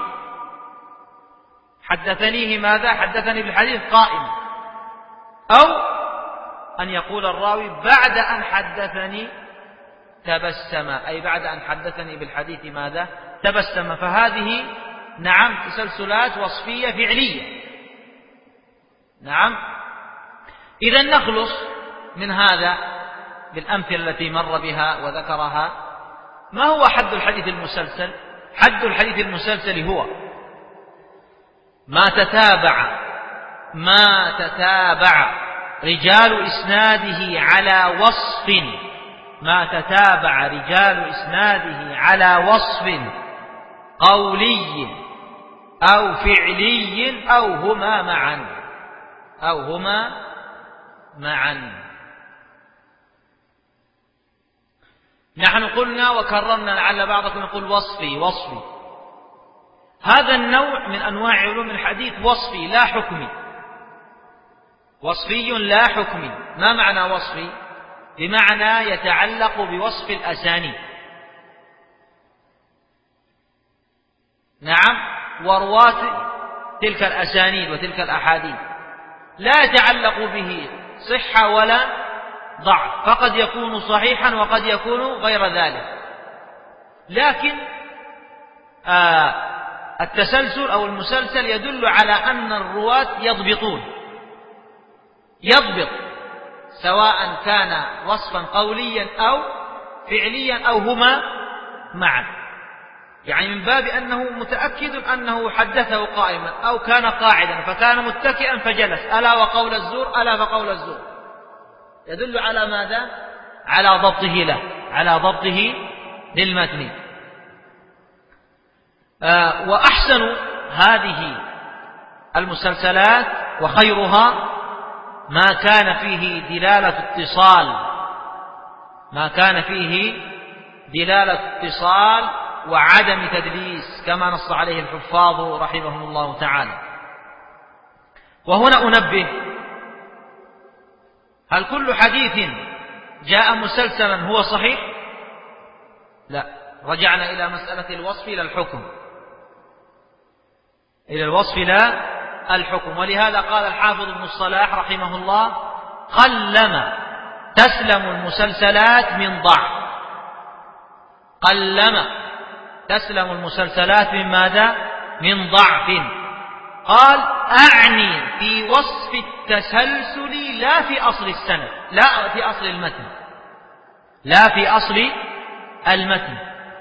حدثنيه ماذا؟ حدثني بالحديث قائما. أو أن يقول الراوي بعد أن حدثني تبسم، أي بعد أن حدثني بالحديث ماذا؟ تبسم. فهذه نعم تسلسلات وصفية فعلية. نعم. إذا نخلص من هذا بالأمثلة التي مر بها وذكرها. ما هو حد الحديث المسلسل؟ حد الحديث المسلسل هو ما تتابع رجال إسناده على وصف، ما تتابع رجال إسناده على وصف قولي أو فعلي أو هما معا، أو هما معا. نحن قلنا وكررنا لعل بعضكم يقول وصفي وصفي. هذا النوع من أنواع علوم الحديث وصفي لا حكمي، وصفي لا حكمي. ما معنى وصفي؟ بمعنى يتعلق بوصف الأسانيد، نعم، ورواة تلك الأسانيد وتلك الأحاديث، لا يتعلق به صحة ولا ضعف، فقد يكون صحيحا وقد يكون غير ذلك. لكن التسلسل أو المسلسل يدل على أن الرواة يضبطون، يضبط سواء كان وصفا قوليا أو فعليا أو هما معا، يعني من باب أنه متأكد أنه حدثه قائما أو كان قاعدا فكان متكئا فجلس، ألا وقول الزور، ألا فقول الزور، يدل على ماذا؟ على ضبطه له، على ضبطه للمتن. وأحسن هذه المسلسلات وخيرها ما كان فيه دلالة اتصال، ما كان فيه دلالة اتصال وعدم تدليس، كما نص عليه الحفاظ رحمهم الله تعالى. وهنا أنبه، هل كل حديث جاء مسلسلا هو صحيح؟ لا، رجعنا إلى مسألة الوصف لا الحكم، إلى الوصف لا الحكم. ولهذا قال الحافظ ابن الصلاح رحمه الله: قلما تسلم المسلسلات من ضعف. قلما تسلم المسلسلات من ماذا؟ من ضعف. قال: أعني في وصف التسلسل لا في أصل السند، لا في أصل المتن، لا في أصل المتن.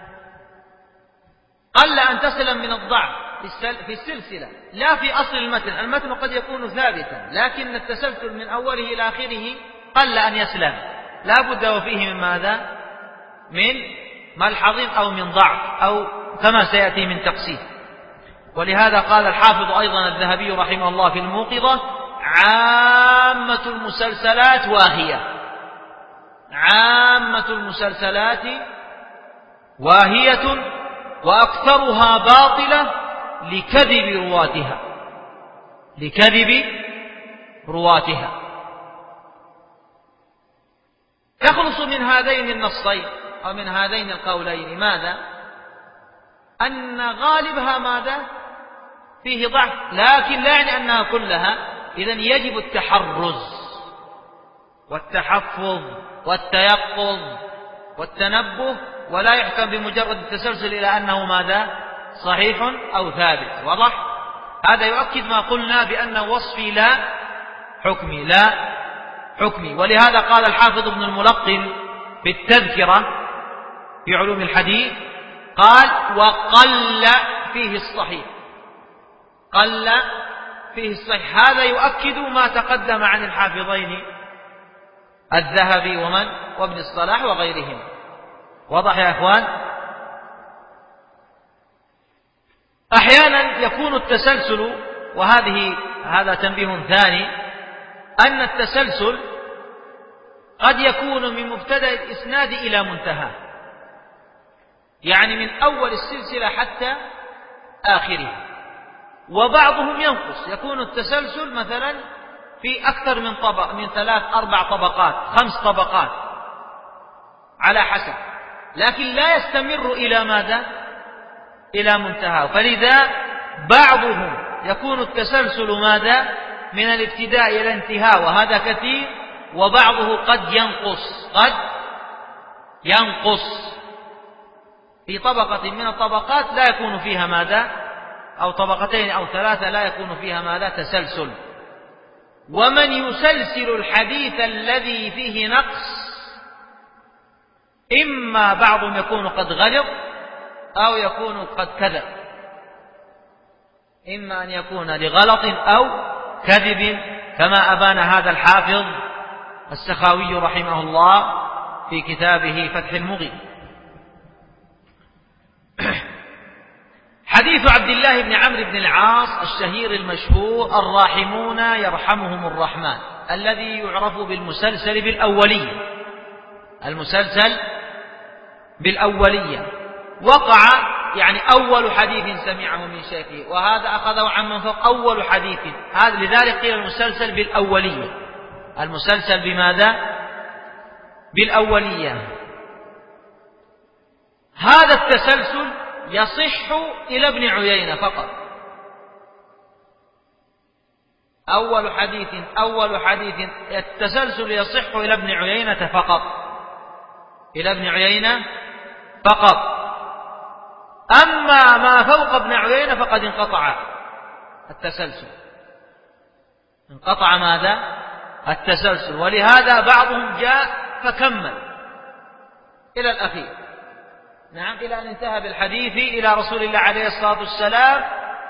قل أن تسلم من الضعف في السلسلة، لا في أصل المتن. المتن قد يكون ثابتا، لكن التسلسل من أوله إلى آخره قل أن يسلم، لا بد وفيه من ماذا؟ من ملحظ أو من ضعف، أو كما سيأتي من تقسيم. ولهذا قال الحافظ أيضا الذهبي رحمه الله في الموقظة: عامة المسلسلات واهية، عامة المسلسلات واهية وأكثرها باطلة لكذب رواتها، لكذب رواتها. يخلص من هذين النصين أو من هذين القولين ماذا؟ أن غالبها ماذا؟ فيه ضعف، لكن لا يعني أنها كلها. إذن يجب التحرز والتحفظ والتيقظ والتنبه، ولا يحكم بمجرد التسلسل إلى أنه ماذا؟ صحيح أو ثابت. واضح؟ هذا يؤكد ما قلنا بأنه وصفي لا حكمي، لا حكمي. ولهذا قال الحافظ ابن الملقن في التذكرة في علوم الحديث، قال: وقل فيه الصحيح، قل فيه الصحيح. هذا يؤكد ما تقدم عن الحافظين الذهبي وابن الصلاح وغيرهم. واضح يا إخوان؟ أحيانا يكون التسلسل، هذا تنبيه ثاني، أن التسلسل قد يكون من مبتدأ الإسناد إلى منتهى، يعني من أول السلسلة حتى آخرها. وبعضهم ينقص، يكون التسلسل مثلا في أكثر من طبق، من 3-4 طبقات، 5 طبقات على حسب، لكن لا يستمر إلى ماذا؟ إلى منتهى. فلذا بعضهم يكون التسلسل ماذا؟ من الابتداء إلى الانتهاء، وهذا كثير. وبعضه قد ينقص في طبقة من الطبقات لا يكون فيها ماذا؟ أو طبقتين أو 3 لا يكون فيها ماذا؟ تسلسل. ومن يسلسل الحديث الذي فيه نقص، إما بعضهم يكون قد غلط أو يكون قد كذب، إما أن يكون لغلط أو كذب، كما أبان هذا الحافظ السخاوي رحمه الله في كتابه فتح المغيث. حديث عبد الله بن عمرو بن العاص الشهير المشهور: الراحمون يرحمهم الرحمن، الذي يعرف بالمسلسل بالأولية. المسلسل بالأولية وقع يعني أول حديث سمعه من شيخه، وهذا أخذه عمن فوق أول حديث، هذا لذلك قيل المسلسل بالأولية. المسلسل بماذا؟ بالأولية. هذا التسلسل يصح إلى ابن عيينة فقط. أول حديث التسلسل يصح إلى ابن عيينة فقط، إلى ابن عيينة فقط. أما ما فوق ابن عيينة فقد انقطع التسلسل، انقطع ماذا؟ التسلسل. ولهذا بعضهم جاء فكمل إلى الأخير، نعم، إلى أن انتهى بالحديث إلى رسول الله عليه الصلاة والسلام،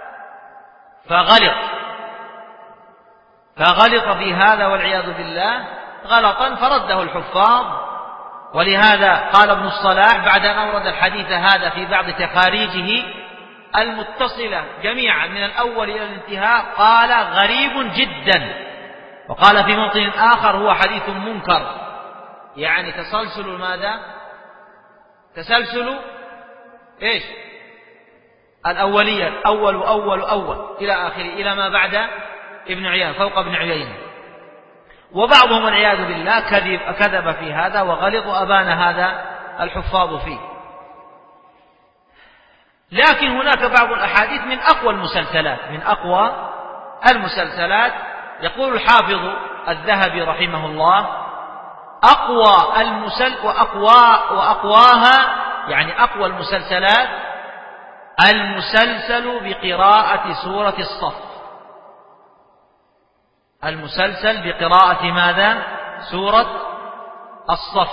فغلط في هذا والعياذ بالله غلطا فرده الحفاظ. ولهذا قال ابن الصلاح بعد أن أورد الحديث هذا في بعض تخاريجه المتصلة جميعا من الأول إلى الانتهاء، قال: غريب جدا. وقال في موطن آخر: هو حديث منكر. يعني تسلسل ماذا؟ تسلسل إيش؟ الأولية، أول إلى آخره، إلى ما بعد ابن عيينة، فوق ابن عيينة. وبعضهم والعياذ بالله كذب في هذا وغلط، أبان هذا الحفاظ فيه. لكن هناك بعض الأحاديث من أقوى المسلسلات. يقول الحافظ الذهبي رحمه الله: وأقواها يعني أقوى المسلسلات المسلسل بقراءة سورة الصف. المسلسل بقراءة ماذا؟ سورة الصف.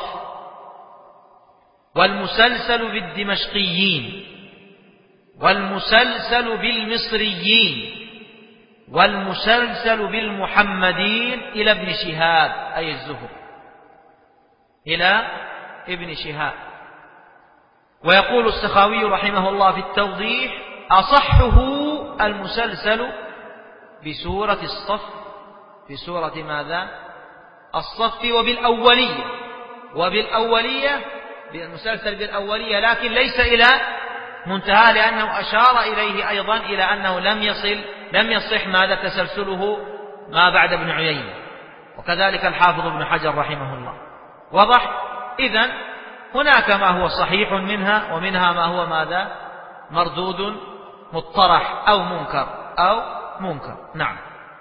والمسلسل بالدمشقيين، والمسلسل بالمصريين، والمسلسل بالمحمدين إلى ابن شهاب، أي الزهري، إلى ابن شهاب. ويقول السخاوي رحمه الله في التوضيح: أصحه المسلسل بسورة الصف، بسورة ماذا؟ الصف. وبالأولية بالمسلسل بالأولية، لكن ليس إلى منتهى، لأنه أشار إليه أيضا إلى أنه لم يصح ماذا؟ تسلسله ما بعد ابن عيينة، وكذلك الحافظ ابن حجر رحمه الله. واضح؟ إذن هناك ما هو صحيح منها، ومنها ما هو ماذا؟ مردود مطرح أو منكر. أو منكر. نعم.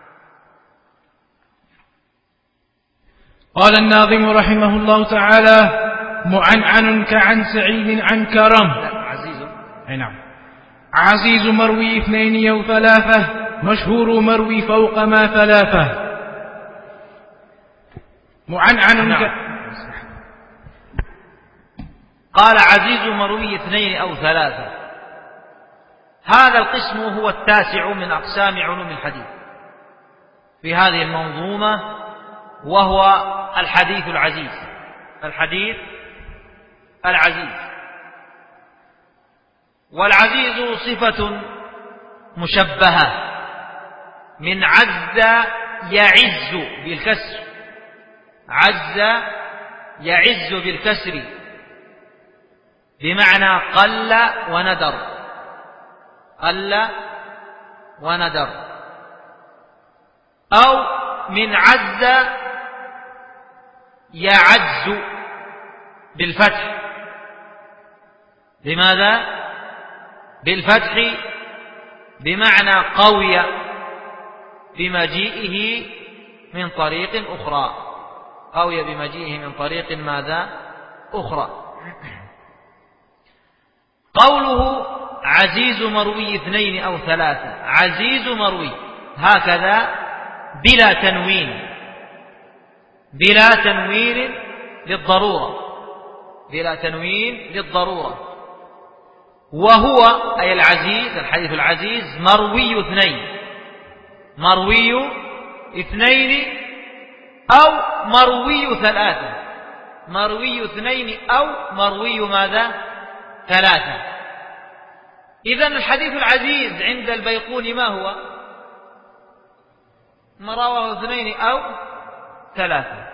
قال الناظم رحمه الله تعالى: معنعن كعن سعيد عن كرم. عزيز. أي نعم. عزيز مروي 2 أو 3، مشهور مروي فوق ما 3. معنعن. نعم. قال عزيز مروي 2 أو 3. هذا القسم هو التاسع من أقسام علوم الحديث في هذه المنظومة، وهو الحديث العزيز. الحديث العزيز. والعزيز صفة مشبهة من عز يعز بالكسر. عز يعز بالكسر بمعنى قل وندر. قل وندر. أو من عز يعز بالفتح. لماذا؟ بالفتح بمعنى قوي بمجيئه من طريق أخرى. قوي بمجيئه من طريق ماذا؟ أخرى. قوله عزيز مروي 2 أو 3، عزيز مروي هكذا بلا تنوين. بلا تنوين للضرورة. بلا تنوين للضرورة. وهو أي العزيز، الحديث العزيز، مروي 2. مروي 2 أو مروي 3. مروي 2 أو مروي ماذا؟ 3. إذن الحديث العزيز عند البيقوني ما هو؟ ما رواه 2 أو 3.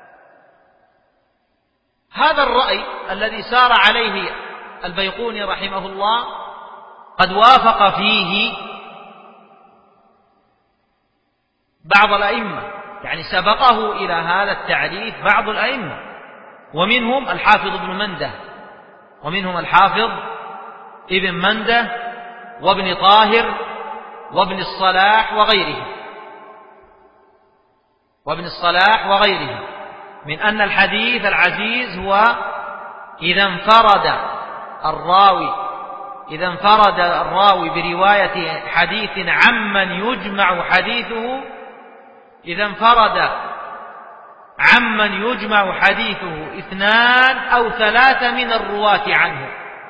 هذا الرأي الذي سار عليه البيقوني رحمه الله قد وافق فيه بعض الأئمة، يعني سبقه إلى هذا التعريف بعض الأئمة، ومنهم الحافظ ابن منده، ومنهم الحافظ ابن منده وابن طاهر وابن الصلاح وغيره. وابن الصلاح وغيره من أن الحديث العزيز هو إذا انفرد الراوي برواية حديث عمن يجمع حديثه. إذا انفرد عمن يجمع حديثه 2 أو 3 من الرواة عنه.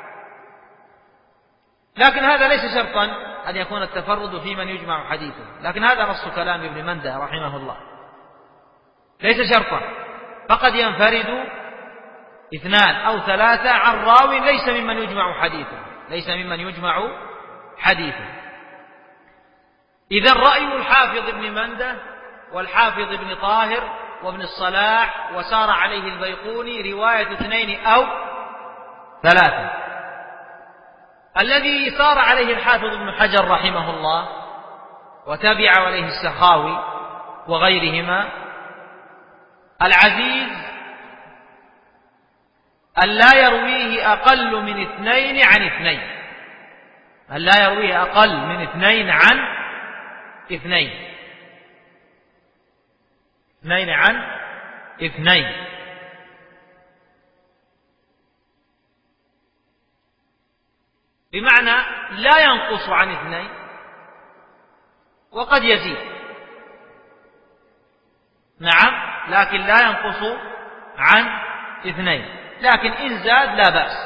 لكن هذا ليس شرطا أن يكون التفرد في من يجمع حديثه، لكن هذا نص كلام ابن منده رحمه الله. ليس شرطا، فقد ينفرد 2 أو 3 عن راوي ليس ممن يجمع حديثه. ليس ممن يجمع حديثه. إذن رأي الحافظ ابن منده والحافظ ابن طاهر وابن الصلاح وسار عليه البيقوني رواية 2 أو 3. الذي سار عليه الحافظ ابن حجر رحمه الله وتبع عليه السخاوي وغيرهما، العزيز ألا يرويه أقل من 2 عن 2. ألا يرويه أقل من 2 عن 2. 2 عن 2. بمعنى لا ينقص عن 2 وقد يزيد. نعم، لكن لا ينقص عن 2، لكن إن زاد لا بأس.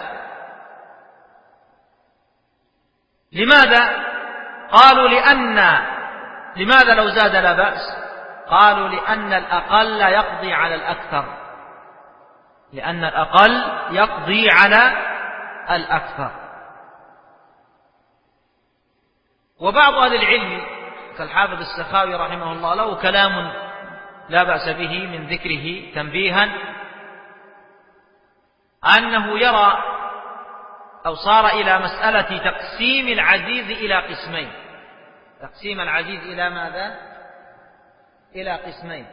لماذا؟ قالوا لماذا لو زاد لا بأس؟ قالوا لأن الأقل يقضي على الأكثر. لأن الأقل يقضي على الأكثر. وبعض أهل العلم كالحافظ السخاوي رحمه الله له كلام لا بأس به من ذكره تنبيها، أنه يرى أو صار إلى مسألة تقسيم العزيز إلى قسمين. تقسيم العزيز إلى ماذا؟ إلى قسمين: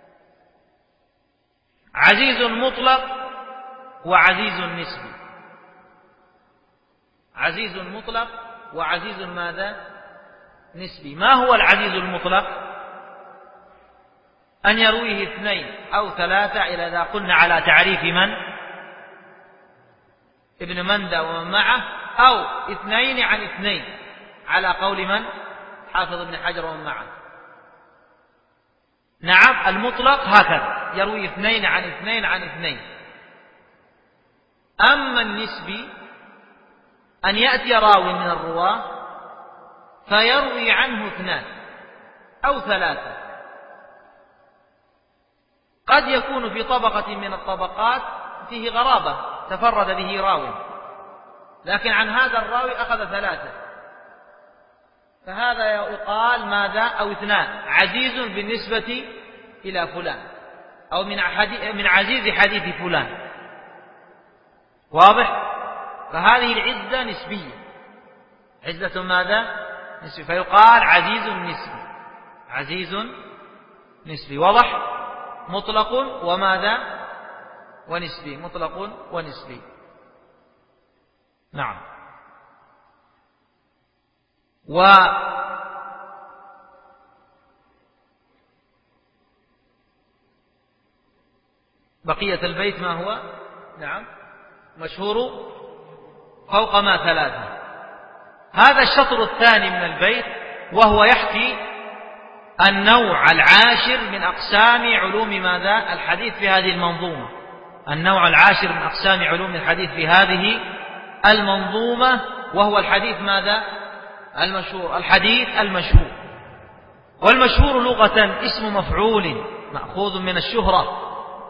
عزيز مطلق وعزيز نسبي. عزيز مطلق وعزيز ماذا؟ نسبي. ما هو العزيز المطلق؟ أن يرويه 2 أو 3 إذا قلنا على تعريف من؟ ابن مندى ومن معه، أو 2 عن 2 على قول من؟ حافظ ابن حجر ومن معه. نعم، المطلق هكذا يروي 2 عن 2 عن 2. أما النسبي أن يأتي راوي من الرواة فيروي عنه 2 أو 3، قد يكون في طبقة من الطبقات فيه غرابة تفرد به راوي، لكن عن هذا الراوي أخذ 3، فهذا يقال ماذا؟ أو 2 عزيز بالنسبة إلى فلان، أو من عزيز حديث فلان. واضح؟ فهذه العزة نسبية، عزة ماذا؟ نسبي، فيقال عزيز نسبي، عزيز نسبي. واضح؟ مطلق وماذا؟ ونسبي، مطلق ونسبي. نعم. بقية البيت ما هو؟ نعم، مشهور فوق ما 3. هذا الشطر الثاني من البيت، وهو يحكي النوع العاشر من أقسام علوم ماذا؟ الحديث في هذه المنظومة. النوع العاشر من أقسام علوم الحديث في هذه المنظومة، وهو الحديث ماذا؟ المشهور. الحديث المشهور، والمشهور لغة اسم مفعول مأخوذ من الشهرة،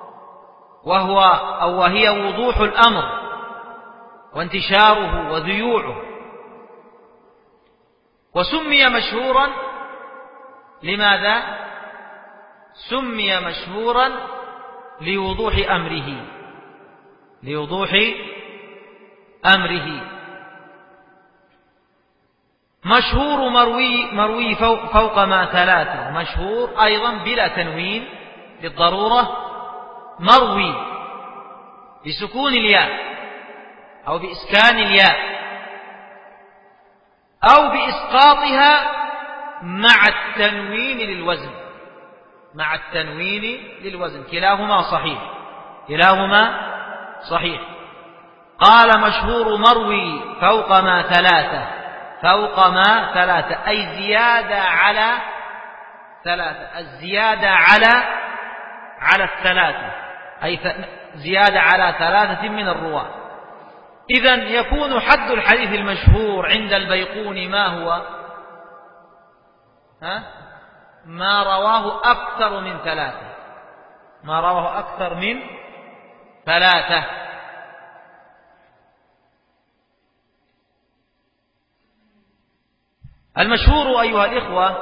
وهي وضوح الأمر وانتشاره وذيوعه. وسمي مشهورا لماذا؟ سمي مشهورا لوضوح أمره، لوضوح أمره. مشهور مروي فوق ما 3، مشهور أيضا بلا تنوين بالضرورة، مروي بسكون الياء أو بإسكان الياء أو بإسقاطها مع التنوين للوزن، مع التنوين للوزن، كلاهما صحيح، كلاهما صحيح. قال مشهور مروي فوق ما 3، فوق ما 3 أي زيادة على 3، الزيادة على 3 أي زيادة على 3 من الرواة. إذن يكون حد الحديث المشهور عند البيقوني ما هو؟ ما رواه أكثر من 3، ما رواه أكثر من 3. المشهور أيها الإخوة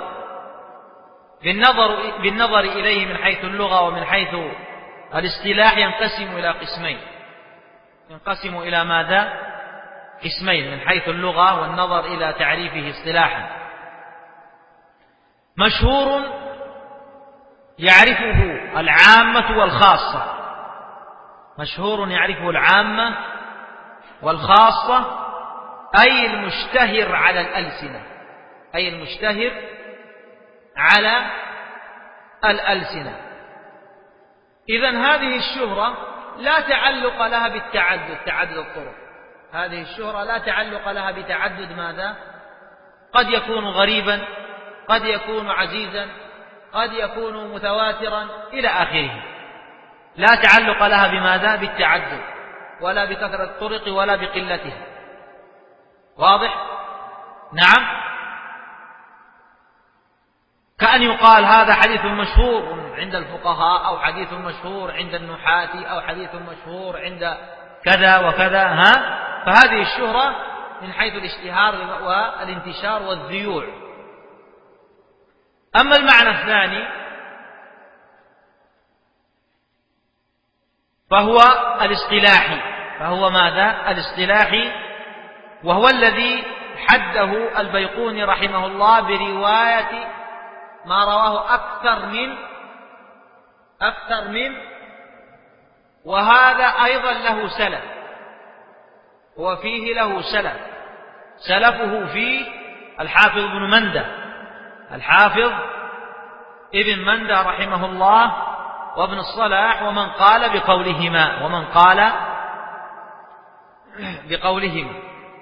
بالنظر إليه من حيث اللغة ومن حيث الاصطلاح ينقسم إلى قسمين، ينقسم إلى ماذا؟ قسمين من حيث اللغة والنظر إلى تعريفه اصطلاحا. مشهور يعرفه العامة والخاصة، مشهور يعرفه العامة والخاصة، أي المشتهر على الألسنة، أي المشتهر على الألسنة. إذن هذه الشهرة لا تعلق لها بالتعدد، تعدد الطرق، هذه الشهرة لا تعلق لها بتعدد ماذا؟ قد يكون غريبا، قد يكون عزيزا، قد يكون متواترا إلى آخره، لا تعلق لها بماذا؟ بالتعدد، ولا بكثرة الطرق ولا بقلتها. واضح؟ نعم. كأن يقال هذا حديث مشهور عند الفقهاء، أو حديث مشهور عند النحاة، أو حديث مشهور عند كذا وكذا، فهذه الشهرة من حيث الاشتهار والانتشار والذيوع. أما المعنى الثاني فهو الاصطلاحي، فهو ماذا؟ الاصطلاحي، وهو الذي حده البيقوني رحمه الله برواية ما رواه أكثر من، وهذا أيضا له سلف، وفيه له سلف، سلفه فيه الحافظ ابن مندى الحافظ ابن مندى رحمه الله وابن الصلاح ومن قال بقولهما.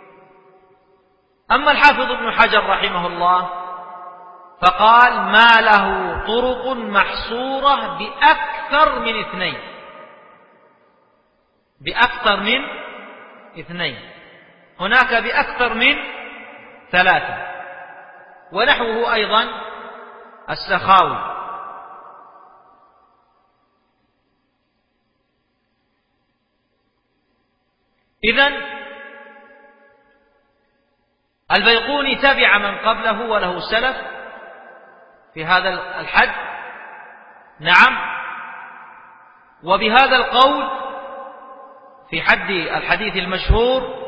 أما الحافظ ابن حجر رحمه الله فقال ما له طرق محصورة بأكثر من اثنين، هناك بأكثر من 3، ونحوه أيضا السخاوي. إذن البيقوني تبع من قبله وله سلف في هذا الحد، نعم، وبهذا القول في حد الحديث المشهور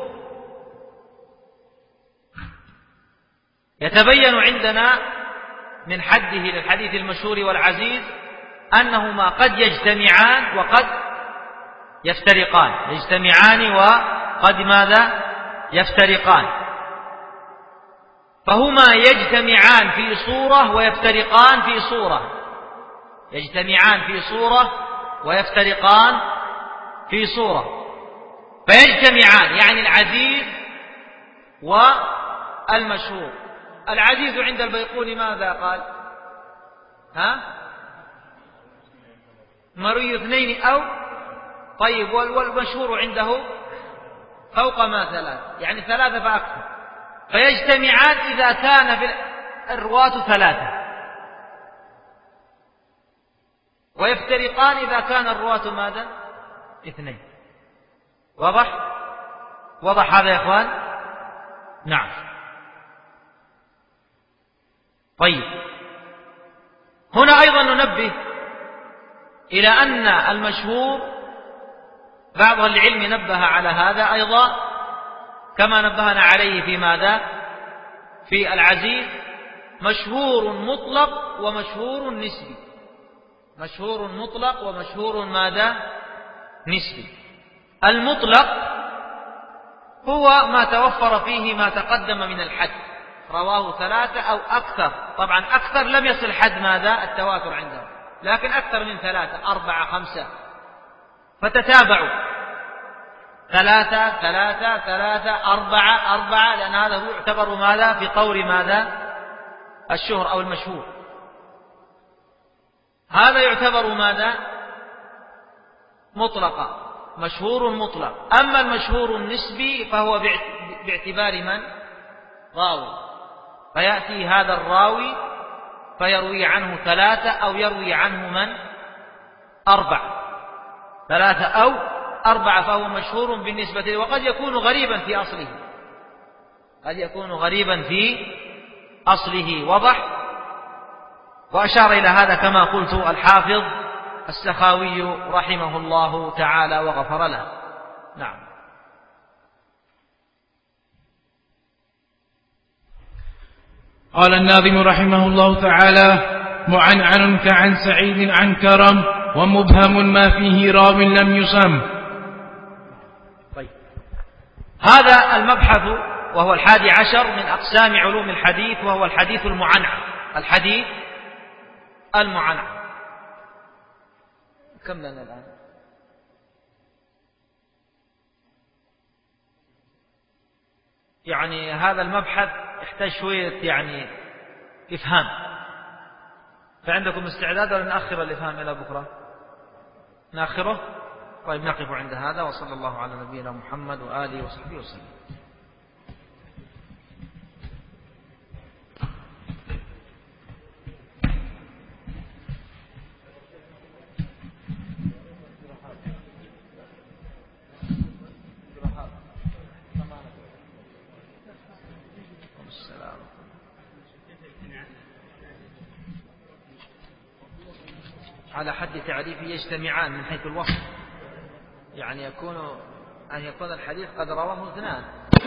يتبين عندنا من حده للحديث المشهور والعزيز أنهما قد يجتمعان وقد يفترقان، يجتمعان وقد ماذا يفترقان، فهما يجتمعان في صورة ويفترقان في صورة، يجتمعان في صورة ويفترقان في صورة. فيجتمعان يعني العزيز والمشهور. العزيز عند البيقوني ماذا قال؟ مروي 2 أو طيب، والمشهور عنده فوق ما 3، يعني 3 فأكثر. فيجتمعان إذا كان في الرواة 3، ويفترقان إذا كان الرواة ماذا؟ 2. وضح هذا يا إخوان؟ نعم. طيب، هنا أيضا ننبه إلى أن المشهور بعض العلم نبه على هذا أيضا كما نبهنا عليه في ماذا؟ في العزيز، مشهور مطلق ومشهور نسبي. مشهور مطلق ومشهور ماذا؟ نسبي. المطلق هو ما توفر فيه ما تقدم من الحد، رواه 3 أو أكثر. طبعا أكثر لم يصل حد ماذا؟ التواتر عندهم، لكن أكثر من 3 4 5 فتتابعوا 3 3 3 4 4، لأن هذا هو يعتبر ماذا؟ في قول ماذا؟ الشهر أو المشهور. هذا يعتبر ماذا؟ مطلقا، مشهور مطلق. أما المشهور النسبي فهو باعتبار من؟ راوي، فيأتي هذا الراوي فيروي عنه 3 أو يروي عنه من؟ 4، 3 أو 4، فهو مشهور بالنسبة له، وقد يكون غريبا في أصله، قد يكون غريبا في أصله. وضح. وأشار إلى هذا كما قلت الحافظ السخاوي رحمه الله تعالى وغفر له. نعم. قال الناظم رحمه الله تعالى: معنعن كعن سعيد عن كرم، ومبهم ما فيه راو لم يسم. طيب، هذا المبحث وهو 11 من أقسام علوم الحديث، وهو الحديث المعنعن. الحديث المعنعن كم لنا الآن؟ يعني هذا المبحث يحتاج شوية يعني إفهام، فعندكم استعداد ولا نأخر الإفهام إلى بكرة؟ نأخره؟ طيب، نقف عند هذا، وصلى الله على نبينا محمد وآله وصحبه وسلم. على حد تعريفه يجتمعان من حيث الوصف، يعني أن يكون الحديث قد رواه 2.